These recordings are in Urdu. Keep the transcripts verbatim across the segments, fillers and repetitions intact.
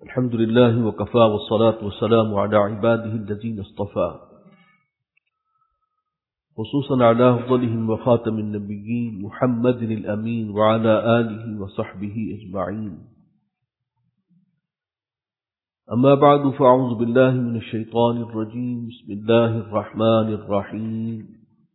الحمد لله وكفى والصلاة والسلام على عباده الذين اصطفى خصوصا على أفضلهم وخاتم النبيين محمد الأمين وعلى آله وصحبه أجمعين. أما بعد فأعوذ بالله من الشيطان الرجيم. بسم الله الرحمن الرحيم.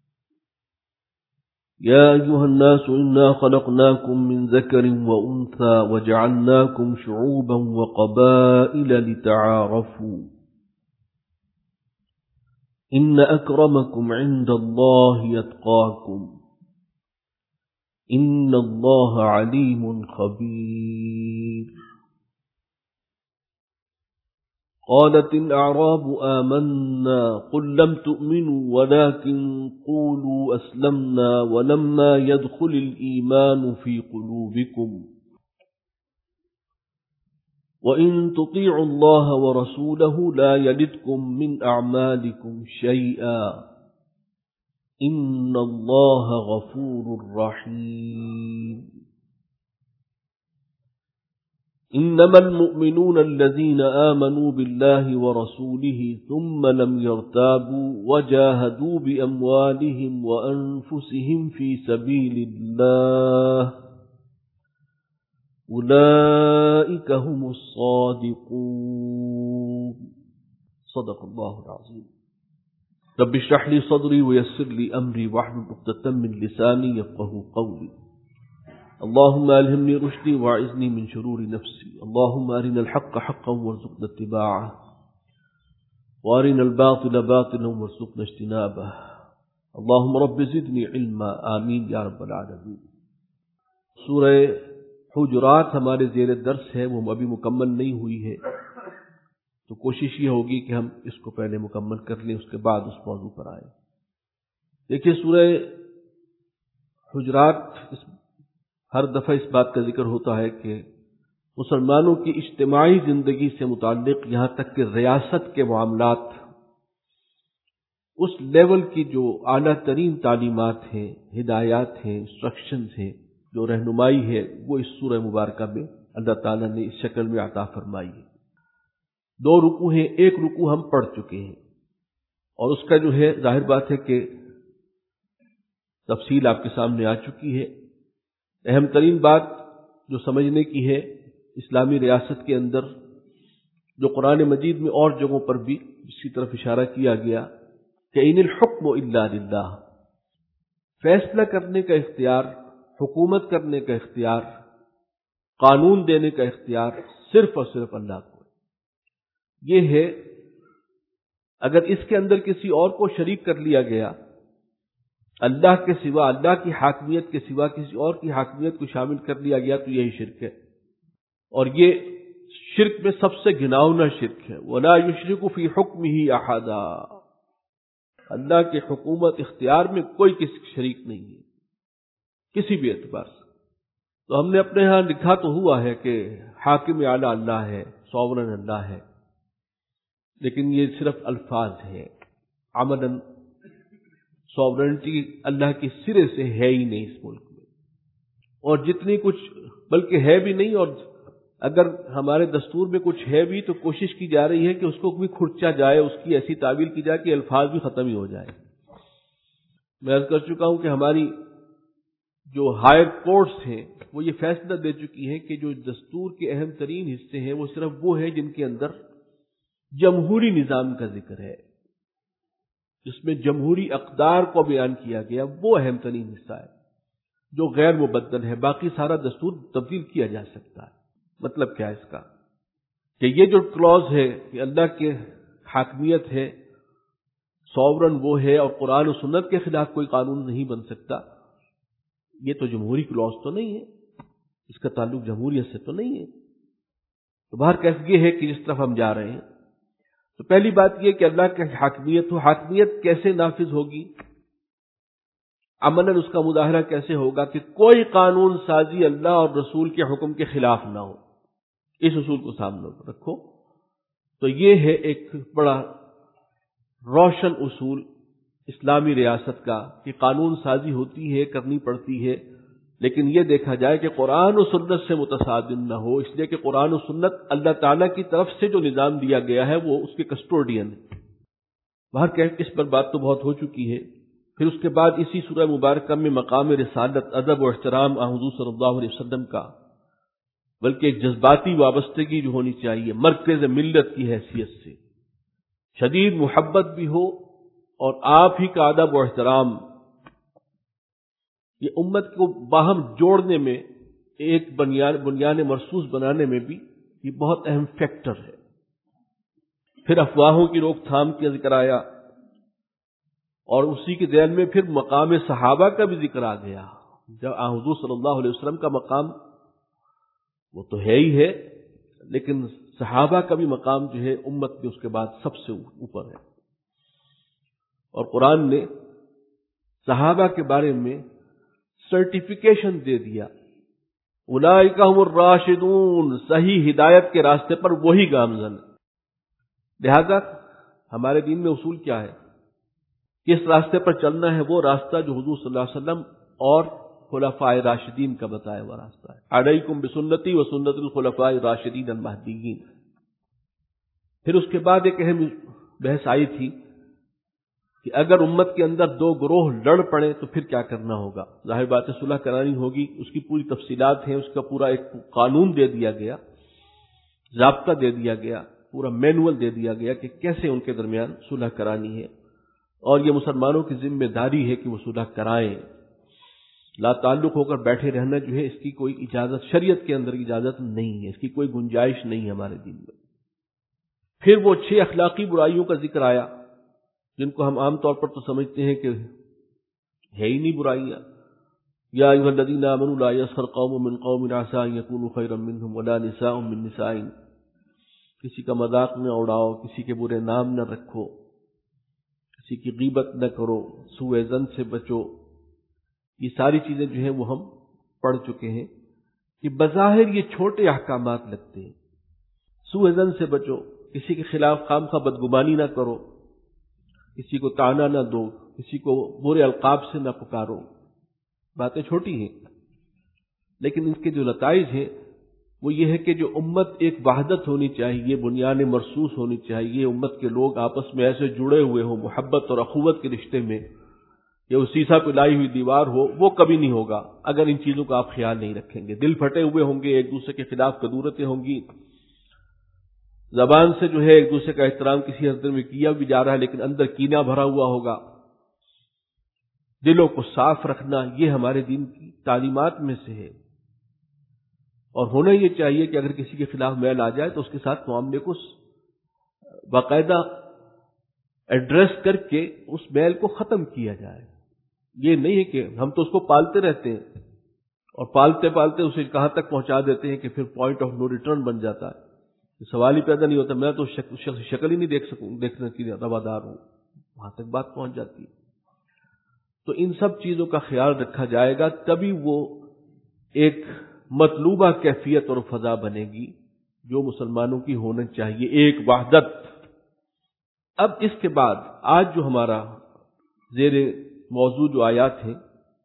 يا أيها الناس إنا خلقناكم من ذكر وأنثى وجعلناكم شعوبا وقبائل لتعارفوا إن أكرمكم عند الله يتقاكم إن الله عليم خبير. قالت الأعراب آمنا قل لم تؤمنوا ولكن قولوا أسلمنا ولما يدخل الإيمان في قلوبكم وإن تطيعوا الله ورسوله لا يلدكم من أعمالكم شيئا إن الله غفور رحيم. إنما المؤمنون الذين آمنوا بالله ورسوله ثم لم يرتابوا وجاهدوا بأموالهم وأنفسهم في سبيل الله أولئك هم الصادقون. صدق الله العظيم. رب اشرح لي صدري ويسر لي أمري واحلل عقدة من لساني يفقهوا قولي. اللهم ألهمني رشدي وأعذني من شرور نفسي. اللهم أرنا الحق حقا وارزقنا اتباعه وأرنا الباطل باطلا وارزقنا اجتنابه. اللهم رب زدني علما آمین یا رب العالمین. سورہ حجرات ہمارے زیر درس ہے، وہ ابھی مکمل نہیں ہوئی ہے، تو کوشش یہ ہوگی کہ ہم اس کو پہلے مکمل کر لیں، اس کے بعد اس موضوع پر آئیں. دیکھیے سورہ حجرات اس ہر دفعہ اس بات کا ذکر ہوتا ہے کہ مسلمانوں کی اجتماعی زندگی سے متعلق یہاں تک کہ ریاست کے معاملات، اس لیول کی جو اعلیٰ ترین تعلیمات ہیں، ہدایات ہیں، انسٹرکشنز ہیں، جو رہنمائی ہے، وہ اس سورہ مبارکہ میں اللہ تعالیٰ نے اس شکل میں عطا فرمائی ہے. دو رکوع ہیں، ایک رکوع ہم پڑھ چکے ہیں اور اس کا جو ہے ظاہر بات ہے کہ تفصیل آپ کے سامنے آ چکی ہے. اہم ترین بات جو سمجھنے کی ہے اسلامی ریاست کے اندر، جو قرآن مجید میں اور جگہوں پر بھی اس کی طرف اشارہ کیا گیا کہ ان الحکم الا للہ، فیصلہ کرنے کا اختیار، حکومت کرنے کا اختیار، قانون دینے کا اختیار صرف اور صرف اللہ کو. یہ ہے، اگر اس کے اندر کسی اور کو شریک کر لیا گیا، اللہ کے سوا، اللہ کی حاکمیت کے سوا کسی اور کی حاکمیت کو شامل کر لیا گیا تو یہی شرک ہے، اور یہ شرک میں سب سے گھناؤنا شرک ہے. وَلَا يُشْرِكُ فِي حُكْمِهِ أَحَدًا. اللہ کے حکومت اختیار میں کوئی کسی شریک نہیں ہے کسی بھی اعتبار سے. تو ہم نے اپنے ہاں لکھا تو ہوا ہے کہ حاکم اعلیٰ اللہ ہے، سوورن اللہ ہے، لیکن یہ صرف الفاظ ہے. عملاً سوورنٹی اللہ کی سرے سے ہے ہی نہیں اس ملک میں، اور جتنی کچھ بلکہ ہے بھی نہیں، اور اگر ہمارے دستور میں کچھ ہے بھی تو کوشش کی جا رہی ہے کہ اس کو بھی کھرچا جائے، اس کی ایسی تعبیر کی جائے کہ الفاظ بھی ختم ہی ہو جائے. میں عرض کر چکا ہوں کہ ہماری جو ہائر کورٹس ہیں وہ یہ فیصلہ دے چکی ہیں کہ جو دستور کے اہم ترین حصے ہیں وہ صرف وہ ہیں جن کے اندر جمہوری نظام کا ذکر ہے، جس میں جمہوری اقدار کو بیان کیا گیا، وہ اہم ترین حصہ ہے جو غیر مبدل ہے. باقی سارا دستور تبدیل کیا جا سکتا ہے. مطلب کیا ہے اس کا؟ کہ یہ جو کلوز ہے کہ اللہ کے حاکمیت ہے، سوورن وہ ہے، اور قرآن و سنت کے خلاف کوئی قانون نہیں بن سکتا، یہ تو جمہوری کلوز تو نہیں ہے، اس کا تعلق جمہوریت سے تو نہیں ہے. تو باہر کیسے یہ ہے کہ جس طرف ہم جا رہے ہیں، تو پہلی بات یہ کہ اللہ کی حاکمیت ہو. حاکمیت کیسے نافذ ہوگی؟ عملاً اس کا مظاہرہ کیسے ہوگا کہ کوئی قانون سازی اللہ اور رسول کے حکم کے خلاف نہ ہو. اس اصول کو سامنے رکھو. تو یہ ہے ایک بڑا روشن اصول اسلامی ریاست کا کہ قانون سازی ہوتی ہے، کرنی پڑتی ہے لیکن یہ دیکھا جائے کہ قرآن و سنت سے متصادم نہ ہو، اس لیے کہ قرآن و سنت اللہ تعالیٰ کی طرف سے جو نظام دیا گیا ہے وہ اس کے کسٹوڈین ہے۔ باہر کہ اس پر بات تو بہت ہو چکی ہے۔ پھر اس کے بعد اسی سورہ مبارکہ میں مقام رسالت، ادب و احترام آن حضور صلی اللہ علیہ وسلم کا، بلکہ ایک جذباتی وابستگی جو ہونی چاہیے مرکز ملت کی حیثیت سے، شدید محبت بھی ہو، اور آپ ہی کا ادب و احترام یہ امت کو باہم جوڑنے میں، ایک بنیان بنیان مرصوص بنانے میں بھی یہ بہت اہم فیکٹر ہے۔ پھر افواہوں کی روک تھام کا ذکر آیا، اور اسی کے ذیل میں پھر مقام صحابہ کا بھی ذکر آ گیا۔ جب حضور صلی اللہ علیہ وسلم کا مقام وہ تو ہے ہی ہے، لیکن صحابہ کا بھی مقام جو ہے امت میں اس کے بعد سب سے اوپر ہے، اور قرآن نے صحابہ کے بارے میں سرٹیفیکیشن دے دیا، اولئک هم الراشدون، صحیح ہدایت کے راستے پر وہی گامزن۔ لہذا ہمارے دین میں اصول کیا ہے؟ کس راستے پر چلنا ہے؟ وہ راستہ جو حضور صلی اللہ علیہ وسلم اور خلفاء راشدین کا بتایا ہوا راستہ ہے۔ علیکم بسنتی و سنت الخلفاء الراشدین المہدیین۔ پھر اس کے بعد ایک اہم بحث آئی تھی کہ اگر امت کے اندر دو گروہ لڑ پڑیں تو پھر کیا کرنا ہوگا؟ ظاہر بات ہے صلح کرانی ہوگی، اس کی پوری تفصیلات ہیں، اس کا پورا ایک قانون دے دیا گیا، ضابطہ دے دیا گیا، پورا مینول دے دیا گیا کہ کیسے ان کے درمیان صلح کرانی ہے، اور یہ مسلمانوں کی ذمہ داری ہے کہ وہ صلح کرائیں۔ لا تعلق ہو کر بیٹھے رہنا جو ہے اس کی کوئی اجازت شریعت کے اندر اجازت نہیں ہے، اس کی کوئی گنجائش نہیں ہے ہمارے دین میں۔ پھر وہ چھ اخلاقی برائیوں کا ذکر آیا جن کو ہم عام طور پر تو سمجھتے ہیں کہ ہے ہی نہیں برائیاں۔ یا ایھا الذین آمنوا لا یسخر قوم من قوم عسى ان یکونوا خیرا منهم ولا نساء من نساء، کسی کا مذاق نہ اڑاؤ، کسی کے برے نام نہ رکھو، کسی کی غیبت نہ کرو، سوء ظن سے بچو۔ یہ ساری چیزیں جو ہیں وہ ہم پڑھ چکے ہیں کہ بظاہر یہ چھوٹے احکامات لگتے ہیں۔ سوء ظن سے بچو، کسی کے خلاف خامخواہ بدگمانی نہ کرو، کسی کو طعنہ نہ دو، کسی کو برے القاب سے نہ پکارو۔ باتیں چھوٹی ہیں، لیکن ان کے جو نتائج ہیں وہ یہ ہے کہ جو امت ایک وحدت ہونی چاہیے، بنیان مرصوص ہونی چاہیے، امت کے لوگ آپس میں ایسے جڑے ہوئے ہوں محبت اور اخوت کے رشتے میں، یا وہ سیسا پلائی ہوئی دیوار ہو، وہ کبھی نہیں ہوگا اگر ان چیزوں کا آپ خیال نہیں رکھیں گے۔ دل پھٹے ہوئے ہوں گے، ایک دوسرے کے خلاف کدورتیں ہوں گی، زبان سے جو ہے ایک دوسرے کا احترام کسی حد میں کیا بھی جا رہا ہے لیکن اندر کینہ بھرا ہوا ہوگا۔ دلوں کو صاف رکھنا یہ ہمارے دین کی تعلیمات میں سے ہے، اور ہونا یہ چاہیے کہ اگر کسی کے خلاف میل آ جائے تو اس کے ساتھ معاملے کو باقاعدہ ایڈریس کر کے اس میل کو ختم کیا جائے۔ یہ نہیں ہے کہ ہم تو اس کو پالتے رہتے ہیں اور پالتے پالتے اسے کہاں تک پہنچا دیتے ہیں کہ پھر پوائنٹ آف نو ریٹرن بن جاتا ہے، سوال ہی پیدا نہیں ہوتا، میں تو شکل شکل ہی نہیں دیکھ سکوں دیکھنے کی روادار ہوں، وہاں تک بات پہنچ جاتی ہے۔ تو ان سب چیزوں کا خیال رکھا جائے گا، تبھی وہ ایک مطلوبہ کیفیت اور فضا بنے گی جو مسلمانوں کی ہونا چاہیے، ایک وحدت۔ اب اس کے بعد آج جو ہمارا زیر موضوع جو آیات ہیں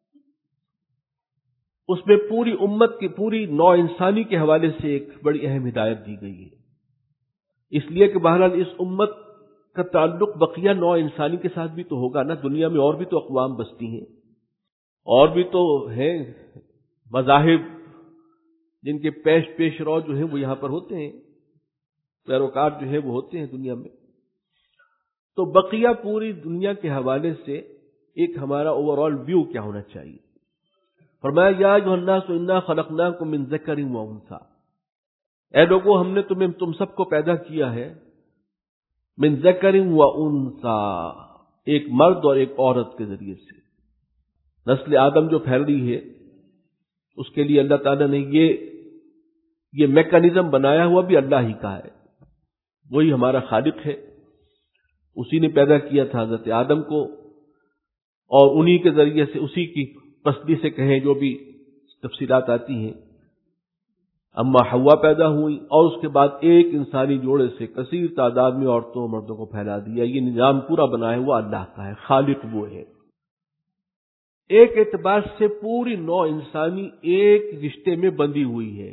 اس میں پوری امت کی، پوری نوع انسانی کے حوالے سے ایک بڑی اہم ہدایت دی گئی ہے، اس لیے کہ بہرحال اس امت کا تعلق بقیہ نوع انسانی کے ساتھ بھی تو ہوگا نا۔ دنیا میں اور بھی تو اقوام بستی ہیں، اور بھی تو ہیں مذاہب جن کے پیش پیش رو جو ہیں وہ یہاں پر ہوتے ہیں، پیروکار جو ہے وہ ہوتے ہیں دنیا میں۔ تو بقیہ پوری دنیا کے حوالے سے ایک ہمارا اوور آل ویو کیا ہونا چاہیے؟ فرمایا یا ایھا الناس انا خلقناکم من ذکر و انثی، اے لوگو ہم نے تمہیں تم سب کو پیدا کیا ہے من ذکر و انثی، ایک مرد اور ایک عورت کے ذریعے سے۔ نسل آدم جو پھیل رہی ہے اس کے لیے اللہ تعالیٰ نے یہ یہ میکانزم بنایا ہوا بھی اللہ ہی کا ہے، وہی ہمارا خالق ہے، اسی نے پیدا کیا تھا حضرت آدم کو، اور انہی کے ذریعے سے اسی کی پسلی سے کہیں جو بھی تفصیلات آتی ہیں اما حوا پیدا ہوئی، اور اس کے بعد ایک انسانی جوڑے سے کثیر تعداد میں عورتوں اور مردوں کو پھیلا دیا۔ یہ نظام پورا بنایا ہوا اللہ کا ہے، خالق وہ ہے۔ ایک اعتبار سے پوری نوع انسانی ایک رشتے میں بندھی ہوئی ہے.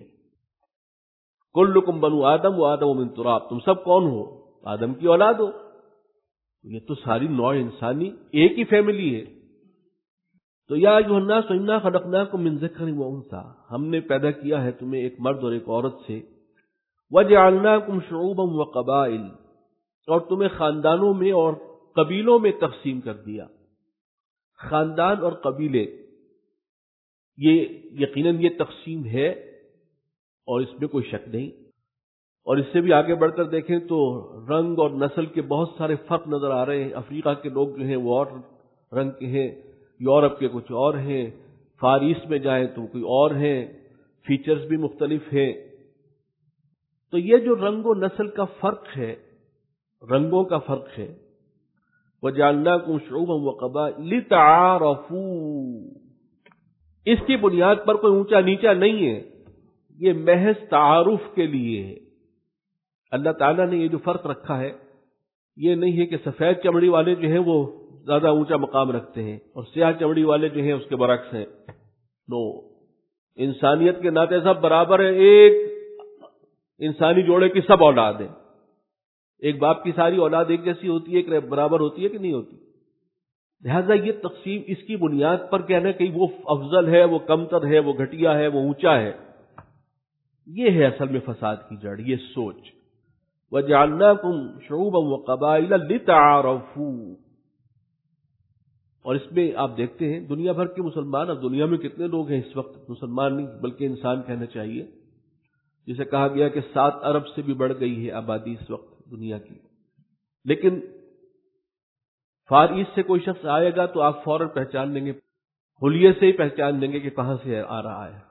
کلکم بنو آدم و آدم من تراب، تم سب کون ہو؟ آدم کی اولاد ہو. یہ تو ساری نوع انسانی ایک ہی فیملی ہے. تو یا ایھا الناس انا خلقناکم من ذکر و انثی، ہم نے پیدا کیا ہے تمہیں ایک مرد اور ایک عورت سے. وجعلناکم شعوبا وقبائل، اور تمہیں خاندانوں میں اور قبیلوں میں تقسیم کر دیا. خاندان اور قبیلے، یہ یقیناً یہ تقسیم ہے اور اس میں کوئی شک نہیں. اور اس سے بھی آگے بڑھ کر دیکھیں تو رنگ اور نسل کے بہت سارے فرق نظر آ رہے ہیں. افریقہ کے لوگ جو ہیں وہ اور رنگ کے ہیں، یورپ کے کچھ اور ہیں، فار ایسٹ میں جائیں تو کوئی اور ہیں، فیچرز بھی مختلف ہیں. تو یہ جو رنگ و نسل کا فرق ہے، رنگوں کا فرق ہے، وَجَعَلْنَاكُمْ شُعُوبًا وَقَبَائِلَ لِتَعَارَفُوا، اس کی بنیاد پر کوئی اونچا نیچا نہیں ہے، یہ محض تعارف کے لیے ہے. اللہ تعالیٰ نے یہ جو فرق رکھا ہے یہ نہیں ہے کہ سفید چمڑی والے جو ہیں وہ زیادہ اونچا مقام رکھتے ہیں اور سیاہ چمڑی والے جو ہیں اس کے برعکس ہیں. نو، انسانیت کے ناطے سب برابر ہیں. ایک انسانی جوڑے کی سب اولاد ہیں. ایک باپ کی ساری اولاد ایک جیسی ہوتی ہے، ایک برابر ہوتی ہے کہ نہیں ہوتی؟ لہذا یہ تقسیم اس کی بنیاد پر کہنا کہ وہ افضل ہے، وہ کمتر ہے، وہ گھٹیا ہے، وہ اونچا ہے، یہ ہے اصل میں فساد کی جڑ، یہ سوچ. وَجَعَلْنَاكُمْ شُعُوبًا وَقَبَائِلَ لِتَعَارَفُوا. اور اس میں آپ دیکھتے ہیں دنیا بھر کے مسلمان، اب دنیا میں کتنے لوگ ہیں اس وقت، مسلمان نہیں بلکہ انسان کہنا چاہیے، جسے کہا گیا کہ سات ارب سے بھی بڑھ گئی ہے آبادی اس وقت دنیا کی. لیکن فار ایسٹ سے کوئی شخص آئے گا تو آپ فوراً پہچان لیں گے، حلیے سے ہی پہچان لیں گے کہ کہاں سے آ رہا ہے.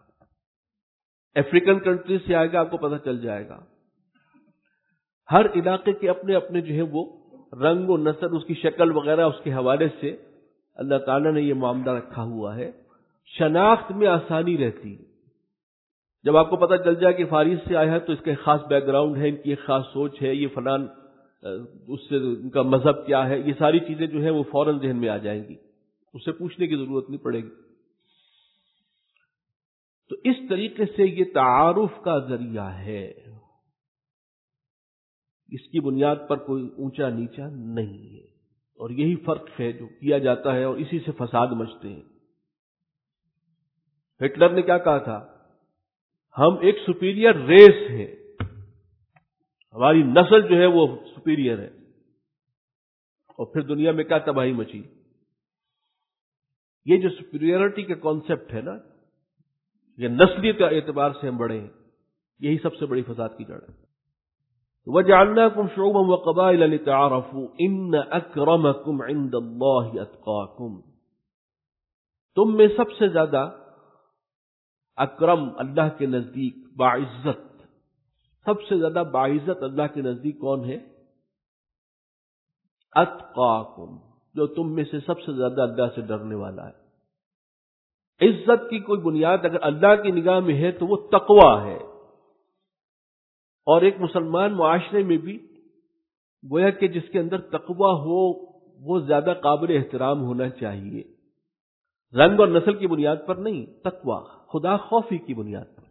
افریقن کنٹریز سے آئے گا آپ کو پتہ چل جائے گا. ہر علاقے کے اپنے اپنے جو ہے وہ رنگ و نسل، اس کی شکل وغیرہ، اس کے حوالے سے اللہ تعالیٰ نے یہ معاملہ رکھا ہوا ہے. شناخت میں آسانی رہتی. جب آپ کو پتہ چل جائے کہ فار ایسٹ سے آیا ہے تو اس کا ایک خاص بیک گراؤنڈ ہے، ان کی ایک خاص سوچ ہے، یہ فلان اس سے ان کا مذہب کیا ہے، یہ ساری چیزیں جو ہیں وہ فوراً ذہن میں آ جائیں گی، اس سے پوچھنے کی ضرورت نہیں پڑے گی. تو اس طریقے سے یہ تعارف کا ذریعہ ہے، اس کی بنیاد پر کوئی اونچا نیچا نہیں ہے. اور یہی فرق ہے جو کیا جاتا ہے اور اسی سے فساد مچتے ہیں. ہٹلر نے کیا کہا تھا؟ ہم ایک سپیریئر ریس ہیں، ہماری نسل جو ہے وہ سپیریئر ہے. اور پھر دنیا میں کیا تباہی مچی. یہ جو سپیریئرٹی کا کانسیپٹ ہے نا، یہ نسلی کے اعتبار سے ہم بڑے ہیں، یہی سب سے بڑی فساد کی جڑ ہے. وَجَعَلْنَاكُمْ شُعُوبًا وَقَبَائِلَ لِتَعَارَفُوا إِنَّ أَكْرَمَكُمْ عِندَ اللَّهِ أَتْقَاكُمْ. تم میں سب سے زیادہ اکرم اللہ کے نزدیک باعزت، سب سے زیادہ باعزت اللہ کے نزدیک کون ہے؟ اتقاکم، جو تم میں سے سب سے زیادہ اللہ سے ڈرنے والا ہے. عزت کی کوئی بنیاد اگر اللہ کی نگاہ میں ہے تو وہ تقوی ہے. اور ایک مسلمان معاشرے میں بھی گویا کہ جس کے اندر تقوی ہو وہ زیادہ قابل احترام ہونا چاہیے. رنگ اور نسل کی بنیاد پر نہیں، تقوی، خدا خوفی کی بنیاد پر.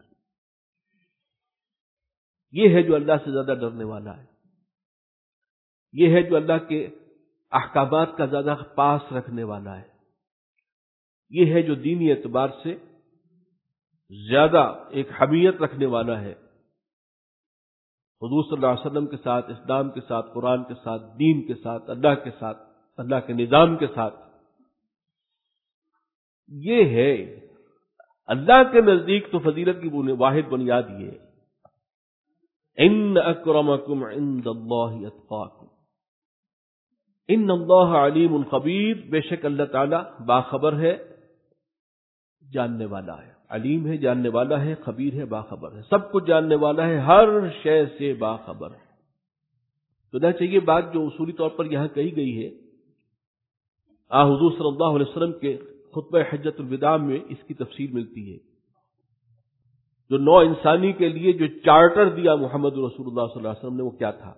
یہ ہے جو اللہ سے زیادہ ڈرنے والا ہے. یہ ہے جو اللہ کے احکامات کا زیادہ پاس رکھنے والا ہے. یہ ہے جو دینی اعتبار سے زیادہ ایک حمیت رکھنے والا ہے حضور صلی اللہ علیہ وسلم کے ساتھ، اسلام کے ساتھ، قرآن کے ساتھ، دین کے ساتھ، اللہ کے ساتھ، اللہ کے نظام کے ساتھ. یہ ہے اللہ کے نزدیک تو فضیلت کی واحد بنیاد یہ ہے. ان اکرمکم عند اللہ اتقاکم ان اللہ علیم خبیر. بے شک اللہ تعالی باخبر ہے، جاننے والا ہے. علیم ہے، جاننے والا ہے، خبیر ہے، باخبر ہے. سب کچھ جاننے والا ہے، ہر شے سے باخبر ہے. تو نہ چاہیے بات جو اصولی طور پر یہاں کہی گئی ہے، آ حضور صلی اللہ علیہ وسلم کے خطبہ حجۃ الوداع میں اس کی تفسیر ملتی ہے. جو نو انسانی کے لیے جو چارٹر دیا محمد رسول اللہ صلی اللہ علیہ وسلم نے، وہ کیا تھا؟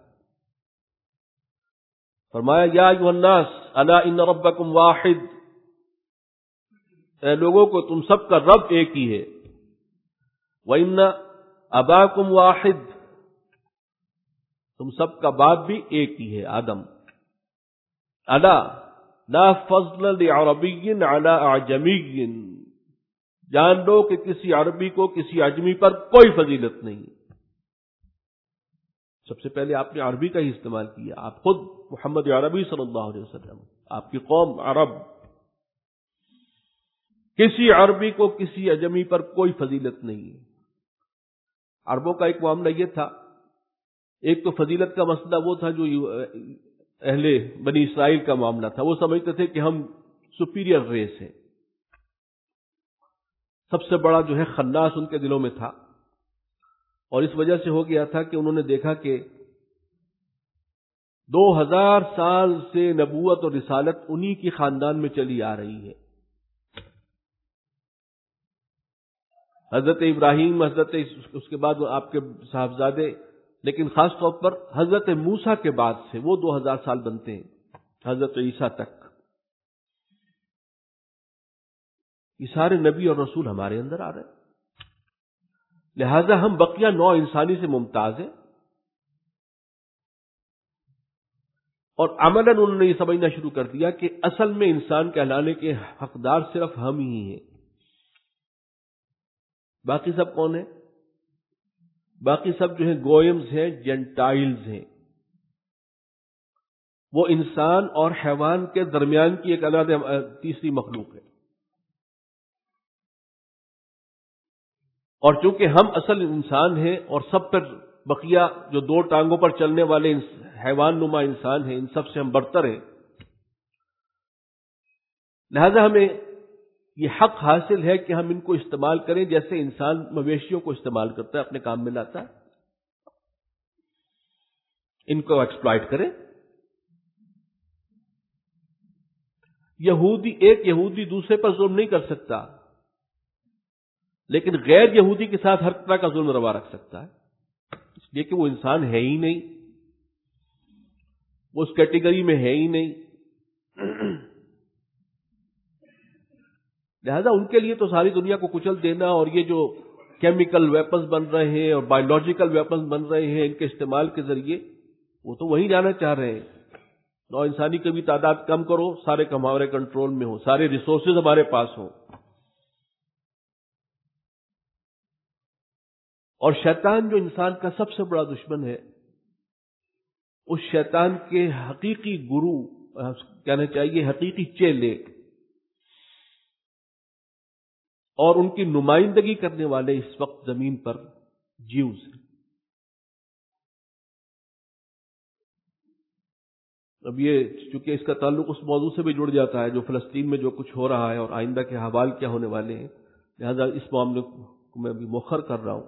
فرمایا یا ایھا الناس الا ان ربکم واحد. اے لوگوں کو تم سب کا رب ایک ہی ہے. وَإِنَّ أَبَاكُمْ وَاحِدٌ، تم سب کا باپ بھی ایک ہی ہے، آدم. الا لا فضل لعربی علی اعجمی، جان لو کہ کسی عربی کو کسی عجمی پر کوئی فضیلت نہیں. سب سے پہلے آپ نے عربی کا ہی استعمال کیا، آپ خود محمد عربی صلی اللہ علیہ وسلم، آپ کی قوم عرب. کسی عربی کو کسی عجمی پر کوئی فضیلت نہیں ہے. عربوں کا ایک معاملہ یہ تھا، ایک تو فضیلت کا مسئلہ وہ تھا جو اہل بنی اسرائیل کا معاملہ تھا. وہ سمجھتے تھے کہ ہم سپیریئر ریس ہیں. سب سے بڑا جو ہے خناس ان کے دلوں میں تھا، اور اس وجہ سے ہو گیا تھا کہ انہوں نے دیکھا کہ دو ہزار سال سے نبوت اور رسالت انہی کی خاندان میں چلی آ رہی ہے. حضرت ابراہیم، حضرت اس کے بعد آپ کے صاحبزادے، لیکن خاص طور پر حضرت موسیٰ کے بعد سے وہ دو ہزار سال بنتے ہیں حضرت عیسیٰ تک. یہ سارے نبی اور رسول ہمارے اندر آ رہے ہیں، لہذا ہم بقیہ نوع انسانی سے ممتاز ہیں. اور عملاً انہوں نے یہ سمجھنا شروع کر دیا کہ اصل میں انسان کہلانے کے حقدار صرف ہم ہی ہیں. باقی سب کون ہیں؟ باقی سب جو ہیں گوئمز ہیں، جینٹائلز ہیں. وہ انسان اور حیوان کے درمیان کی ایک علیحدہ تیسری مخلوق ہے. اور چونکہ ہم اصل انسان ہیں اور سب پر بقیہ جو دو ٹانگوں پر چلنے والے حیوان نما انسان ہیں، ان سب سے ہم برتر ہیں، لہذا ہمیں یہ حق حاصل ہے کہ ہم ان کو استعمال کریں جیسے انسان مویشیوں کو استعمال کرتا ہے، اپنے کام میں لاتا ہے. ان کو ایکسپلائٹ کریں. یہودی ایک یہودی دوسرے پر ظلم نہیں کر سکتا، لیکن غیر یہودی کے ساتھ ہر طرح کا ظلم روا رکھ سکتا ہے، اس لیے کہ وہ انسان ہے ہی نہیں، وہ اس کیٹیگری میں ہے ہی نہیں. لہذا ان کے لیے تو ساری دنیا کو کچل دینا، اور یہ جو کیمیکل ویپنز بن رہے ہیں اور بایولوجیکل ویپنز بن رہے ہیں ان کے استعمال کے ذریعے، وہ تو وہیں جانا چاہ رہے ہیں. نو انسانی کی بھی تعداد کم کرو، سارے ہمارے کنٹرول میں ہو، سارے ریسورسز ہمارے پاس ہوں. اور شیطان جو انسان کا سب سے بڑا دشمن ہے، اس شیطان کے حقیقی گرو کہنا چاہیے، حقیقی چیلے اور ان کی نمائندگی کرنے والے اس وقت زمین پر جیوز ہیں. اب یہ چونکہ اس کا تعلق اس موضوع سے بھی جڑ جاتا ہے جو فلسطین میں جو کچھ ہو رہا ہے اور آئندہ کے حوال کیا ہونے والے ہیں، لہذا اس معاملے کو میں بھی مؤخر کر رہا ہوں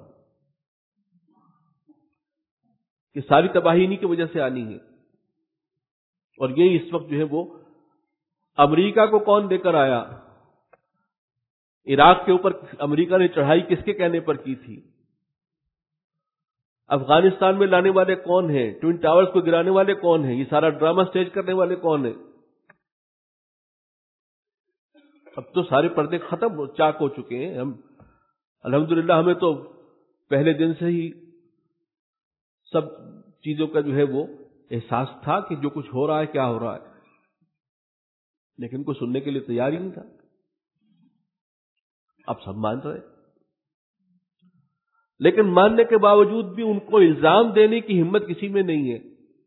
کہ ساری تباہی انہی کی وجہ سے آنی ہے. اور یہ اس وقت جو ہے وہ امریکہ کو کون دے کر آیا؟ عراق کے اوپر امریکہ نے چڑھائی کس کے کہنے پر کی تھی؟ افغانستان میں لانے والے کون ہیں؟ ٹوئن ٹاورز کو گرانے والے کون ہیں؟ یہ سارا ڈرامہ سٹیج کرنے والے کون ہیں؟ اب تو سارے پردے ختم چاک ہو چکے ہیں. ہم الحمدللہ ہمیں تو پہلے دن سے ہی سب چیزوں کا جو ہے وہ احساس تھا کہ جو کچھ ہو رہا ہے کیا ہو رہا ہے، لیکن کوئی سننے کے لیے تیار ہی نہیں تھا. اب سب مان رہے، لیکن ماننے کے باوجود بھی ان کو الزام دینے کی ہمت کسی میں نہیں ہے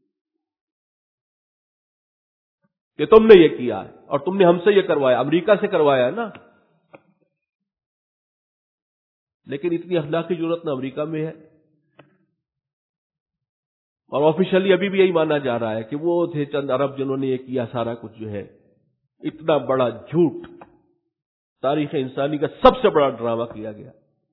کہ تم نے یہ کیا ہے اور تم نے ہم سے یہ کروایا، امریکہ سے کروایا ہے نا. لیکن اتنی اخلاقی جرات نہ امریکہ میں ہے، اور آفیشلی ابھی بھی یہی مانا جا رہا ہے کہ وہ تھے چند عرب جنہوں نے یہ کیا. سارا کچھ جو ہے اتنا بڑا جھوٹ، تاریخ انسانی کا سب سے بڑا ڈرامہ کیا گیا.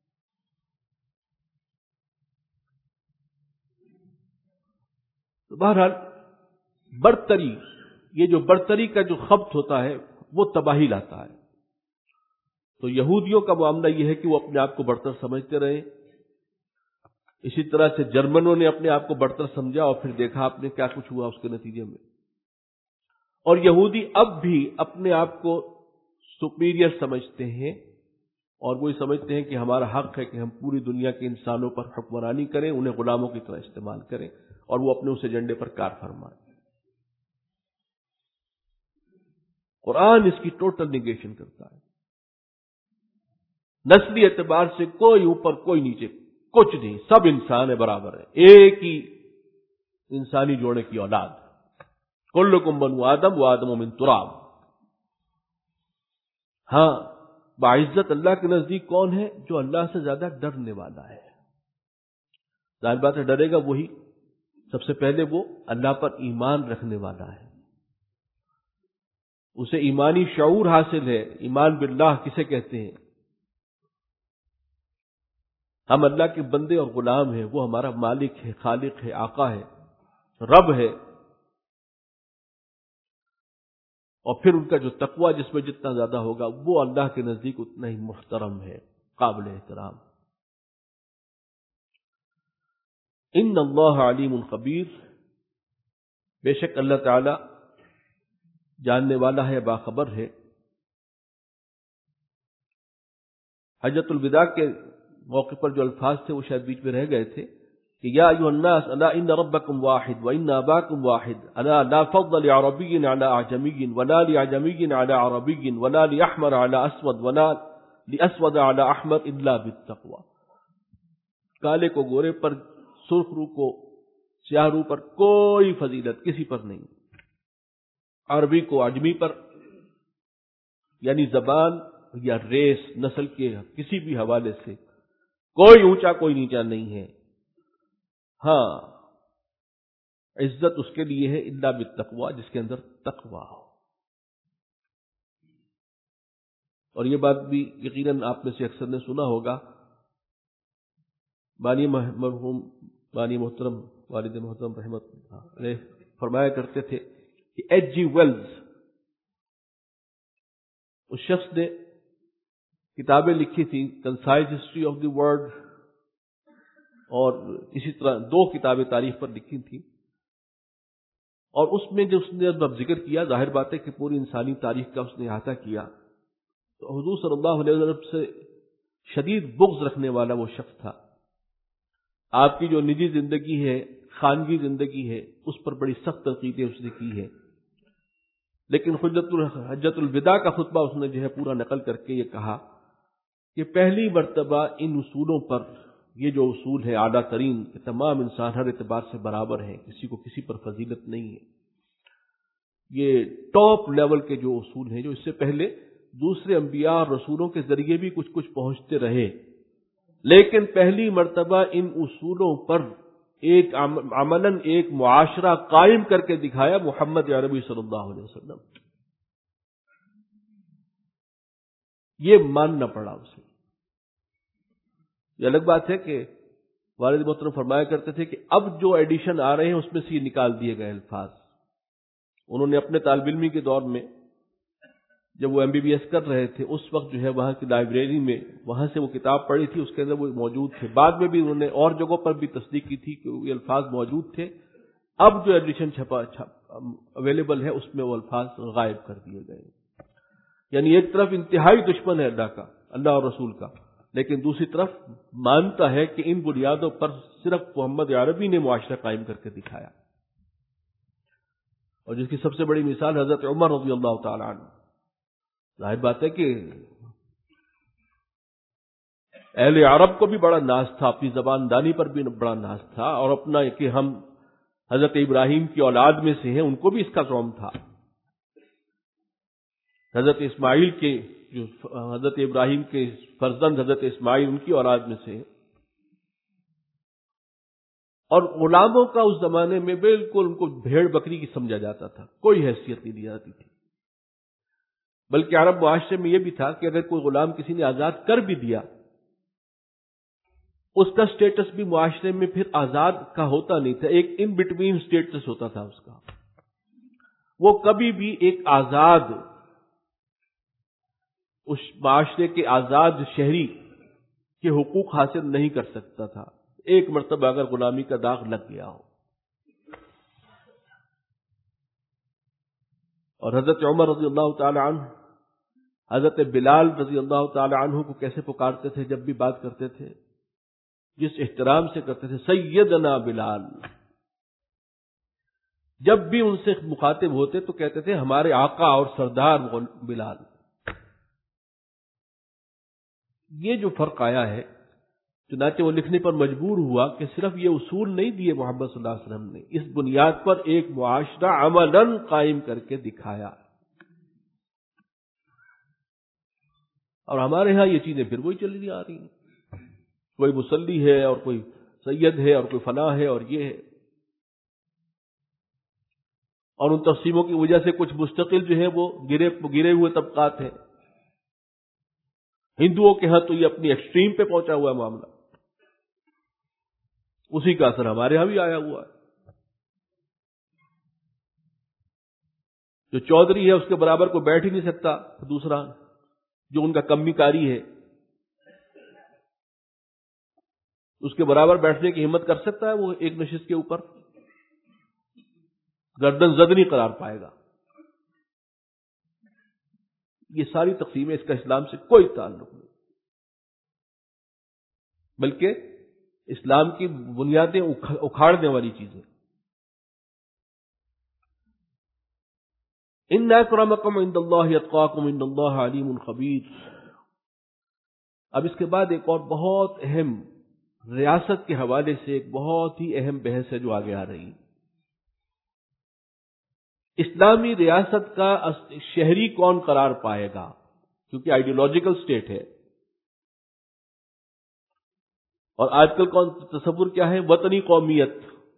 بہرحال برتری، یہ جو برتری کا جو خبط ہوتا ہے وہ تباہی لاتا ہے. تو یہودیوں کا معاملہ یہ ہے کہ وہ اپنے آپ کو برتر سمجھتے رہے. اسی طرح سے جرمنوں نے اپنے آپ کو برتر سمجھا اور پھر دیکھا آپ نے کیا کچھ ہوا اس کے نتیجے میں. اور یہودی اب بھی اپنے آپ کو سپیریئر سمجھتے ہیں، اور وہ سمجھتے ہیں کہ ہمارا حق ہے کہ ہم پوری دنیا کے انسانوں پر حکمرانی کریں، انہیں غلاموں کی طرح استعمال کریں، اور وہ اپنے اس ایجنڈے پر کار فرمائیں۔ قرآن اس کی ٹوٹل نیگیشن کرتا ہے۔ نسلی اعتبار سے کوئی اوپر کوئی نیچے کچھ نہیں، سب انسان برابر ہیں، ایک ہی انسانی جوڑے کی اولاد، کلکم بنو آدم و آدم من تراب۔ ہاں، باعزت اللہ کے نزدیک کون ہے؟ جو اللہ سے زیادہ ڈرنے والا ہے۔ ظاہر بات ہے ڈرے گا وہی، سب سے پہلے وہ اللہ پر ایمان رکھنے والا ہے، اسے ایمانی شعور حاصل ہے۔ ایمان باللہ کسے کہتے ہیں؟ ہم اللہ کے بندے اور غلام ہیں، وہ ہمارا مالک ہے، خالق ہے، آقا ہے، رب ہے، اور پھر ان کا جو تقویٰ جس میں جتنا زیادہ ہوگا وہ اللہ کے نزدیک اتنا ہی محترم ہے، قابل احترام۔ ان اللہ علیم خبیر، بے شک اللہ تعالی جاننے والا ہے، باخبر ہے۔ حجۃ الوداع کے موقع پر جو الفاظ تھے وہ شاید بیچ میں رہ گئے تھے کہ یا ایھا الناس الا ان ربکم واحد وان اباکم واحد الا لا فضل لعربی علی اعجمی ولا لعجمی علی عربی ولا لاحمر علی اسود ولا لاسود علی احمر الا بالتقوی۔ کالے کو گورے پر، سرخ رو کو سیاہ رو پر کوئی فضیلت کسی پر نہیں، عربی کو عجمی پر، یعنی زبان یا ریس نسل کے کسی بھی حوالے سے کوئی اونچا کوئی نیچا نہیں ہے۔ ہاں، عزت اس کے لیے ہے الا بالتقوی، جس کے اندر تقوی ہو۔ اور یہ بات بھی یقیناً آپ میں سے اکثر نے سنا ہوگا، بانی مرحوم بانی محترم والد محترم رحمت اللہ علیہ فرمایا کرتے تھے کہ ایچ جی ویلز، اس شخص نے کتابیں لکھی تھیں، Concise History of the World, اور اسی طرح دو کتابیں تاریخ پر لکھی تھیں، اور اس میں جو اس نے اب ذکر کیا، ظاہر بات ہے کہ پوری انسانی تاریخ کا اس نے احاطہ کیا، تو حضور صلی اللہ علیہ وسلم سے شدید بغض رکھنے والا وہ شخص تھا۔ آپ کی جو نجی زندگی ہے، خانگی زندگی ہے، اس پر بڑی سخت تنقیدیں اس نے کی ہے، لیکن حجۃ الوداع کا خطبہ اس نے جو ہے پورا نقل کر کے یہ کہا کہ پہلی مرتبہ ان اصولوں پر، یہ جو اصول ہے اعلیٰ ترین کہ تمام انسان ہر اعتبار سے برابر ہیں، کسی کو کسی پر فضیلت نہیں ہے، یہ ٹاپ لیول کے جو اصول ہیں، جو اس سے پہلے دوسرے انبیاء اور رسولوں کے ذریعے بھی کچھ کچھ پہنچتے رہے، لیکن پہلی مرتبہ ان اصولوں پر ایک عملاً ایک معاشرہ قائم کر کے دکھایا محمد عربی صلی اللہ علیہ وسلم۔ یہ ماننا پڑا اسے۔ یہ الگ بات ہے کہ والد محترم فرمایا کرتے تھے کہ اب جو ایڈیشن آ رہے ہیں اس میں سے یہ نکال دیے گئے الفاظ۔ انہوں نے اپنے طالب علمی کے دور میں جب وہ ایم بی بی ایس کر رہے تھے، اس وقت جو ہے وہاں کی لائبریری میں وہاں سے وہ کتاب پڑھی تھی، اس کے اندر وہ موجود تھے۔ بعد میں بھی انہوں نے اور جگہوں پر بھی تصدیق کی تھی کہ یہ الفاظ موجود تھے۔ اب جو ایڈیشن چھپا اویلیبل ہے اس میں وہ الفاظ غائب کر دیے گئے۔ یعنی ایک طرف انتہائی دشمن ہے اللہ کا، اللہ اور رسول کا، لیکن دوسری طرف مانتا ہے کہ ان بنیادوں پر صرف محمد عربی نے معاشرہ قائم کر کے دکھایا۔ اور جس کی سب سے بڑی مثال حضرت عمر رضی اللہ تعالی عنہ۔ ظاہر بات ہے کہ اہل عرب کو بھی بڑا ناز تھا، اپنی زبان دانی پر بھی بڑا ناز تھا، اور اپنا کہ ہم حضرت ابراہیم کی اولاد میں سے ہیں، ان کو بھی اس کا ذوق تھا۔ حضرت اسماعیل کے جو حضرت ابراہیم کے فرزند حضرت اسماعیل ان کی اولاد میں سے، اور غلاموں کا اس زمانے میں بالکل ان کو بھیڑ بکری کی سمجھا جاتا تھا، کوئی حیثیت نہیں دی جاتی تھی۔ بلکہ عرب معاشرے میں یہ بھی تھا کہ اگر کوئی غلام کسی نے آزاد کر بھی دیا، اس کا سٹیٹس بھی معاشرے میں پھر آزاد کا ہوتا نہیں تھا، ایک ان بٹوین سٹیٹس ہوتا تھا اس کا۔ وہ کبھی بھی ایک آزاد، اس معاشرے کے آزاد شہری کے حقوق حاصل نہیں کر سکتا تھا، ایک مرتبہ اگر غلامی کا داغ لگ گیا ہو۔ اور حضرت عمر رضی اللہ تعالی عنہ حضرت بلال رضی اللہ تعالی عنہ کو کیسے پکارتے تھے جب بھی بات کرتے تھے، جس احترام سے کرتے تھے، سیدنا بلال. جب بھی ان سے مخاطب ہوتے تو کہتے تھے ہمارے آقا اور سردار بلال. یہ جو فرق آیا ہے، چنانچہ وہ لکھنے پر مجبور ہوا کہ صرف یہ اصول نہیں دیے محمد صلی اللہ علیہ وسلم نے، اس بنیاد پر ایک معاشرہ عملاً قائم کر کے دکھایا. اور ہمارے ہاں یہ چیزیں پھر وہی چلی آ رہی ہیں، کوئی مصلی ہے اور کوئی سید ہے اور کوئی فلاں ہے اور یہ ہے. اور ان تقسیموں کی وجہ سے کچھ مستقل جو ہے وہ گرے گرے ہوئے طبقات ہیں. ہندوؤں کے ہاں تو یہ اپنی ایکسٹریم پہ پہنچا ہوا ہے معاملہ، اسی کا اثر ہمارے ہاں بھی آیا ہوا ہے. جو چودھری ہے اس کے برابر کو بیٹھ ہی نہیں سکتا، دوسرا جو ان کا کمی کاری ہے اس کے برابر بیٹھنے کی ہمت کر سکتا ہے وہ ایک نشست کے اوپر؟ گردن زدنی قرار پائے گا. یہ ساری تقسیمیں اس کا اسلام سے کوئی تعلق نہیں، بلکہ اسلام کی بنیادیں اکھاڑنے والی چیزیں. ان اکرمکم عند اللہ اتقاکم ان اللہ علیم خبیر. اب اس کے بعد ایک اور بہت اہم ریاست کے حوالے سے ایک بہت ہی اہم بحث ہے جو آگے آ رہی ہے. اسلامی ریاست کا شہری کون قرار پائے گا؟ کیونکہ آئیڈیولوجیکل سٹیٹ ہے، اور آج کل کون تصور کیا ہے؟ وطنی قومیت.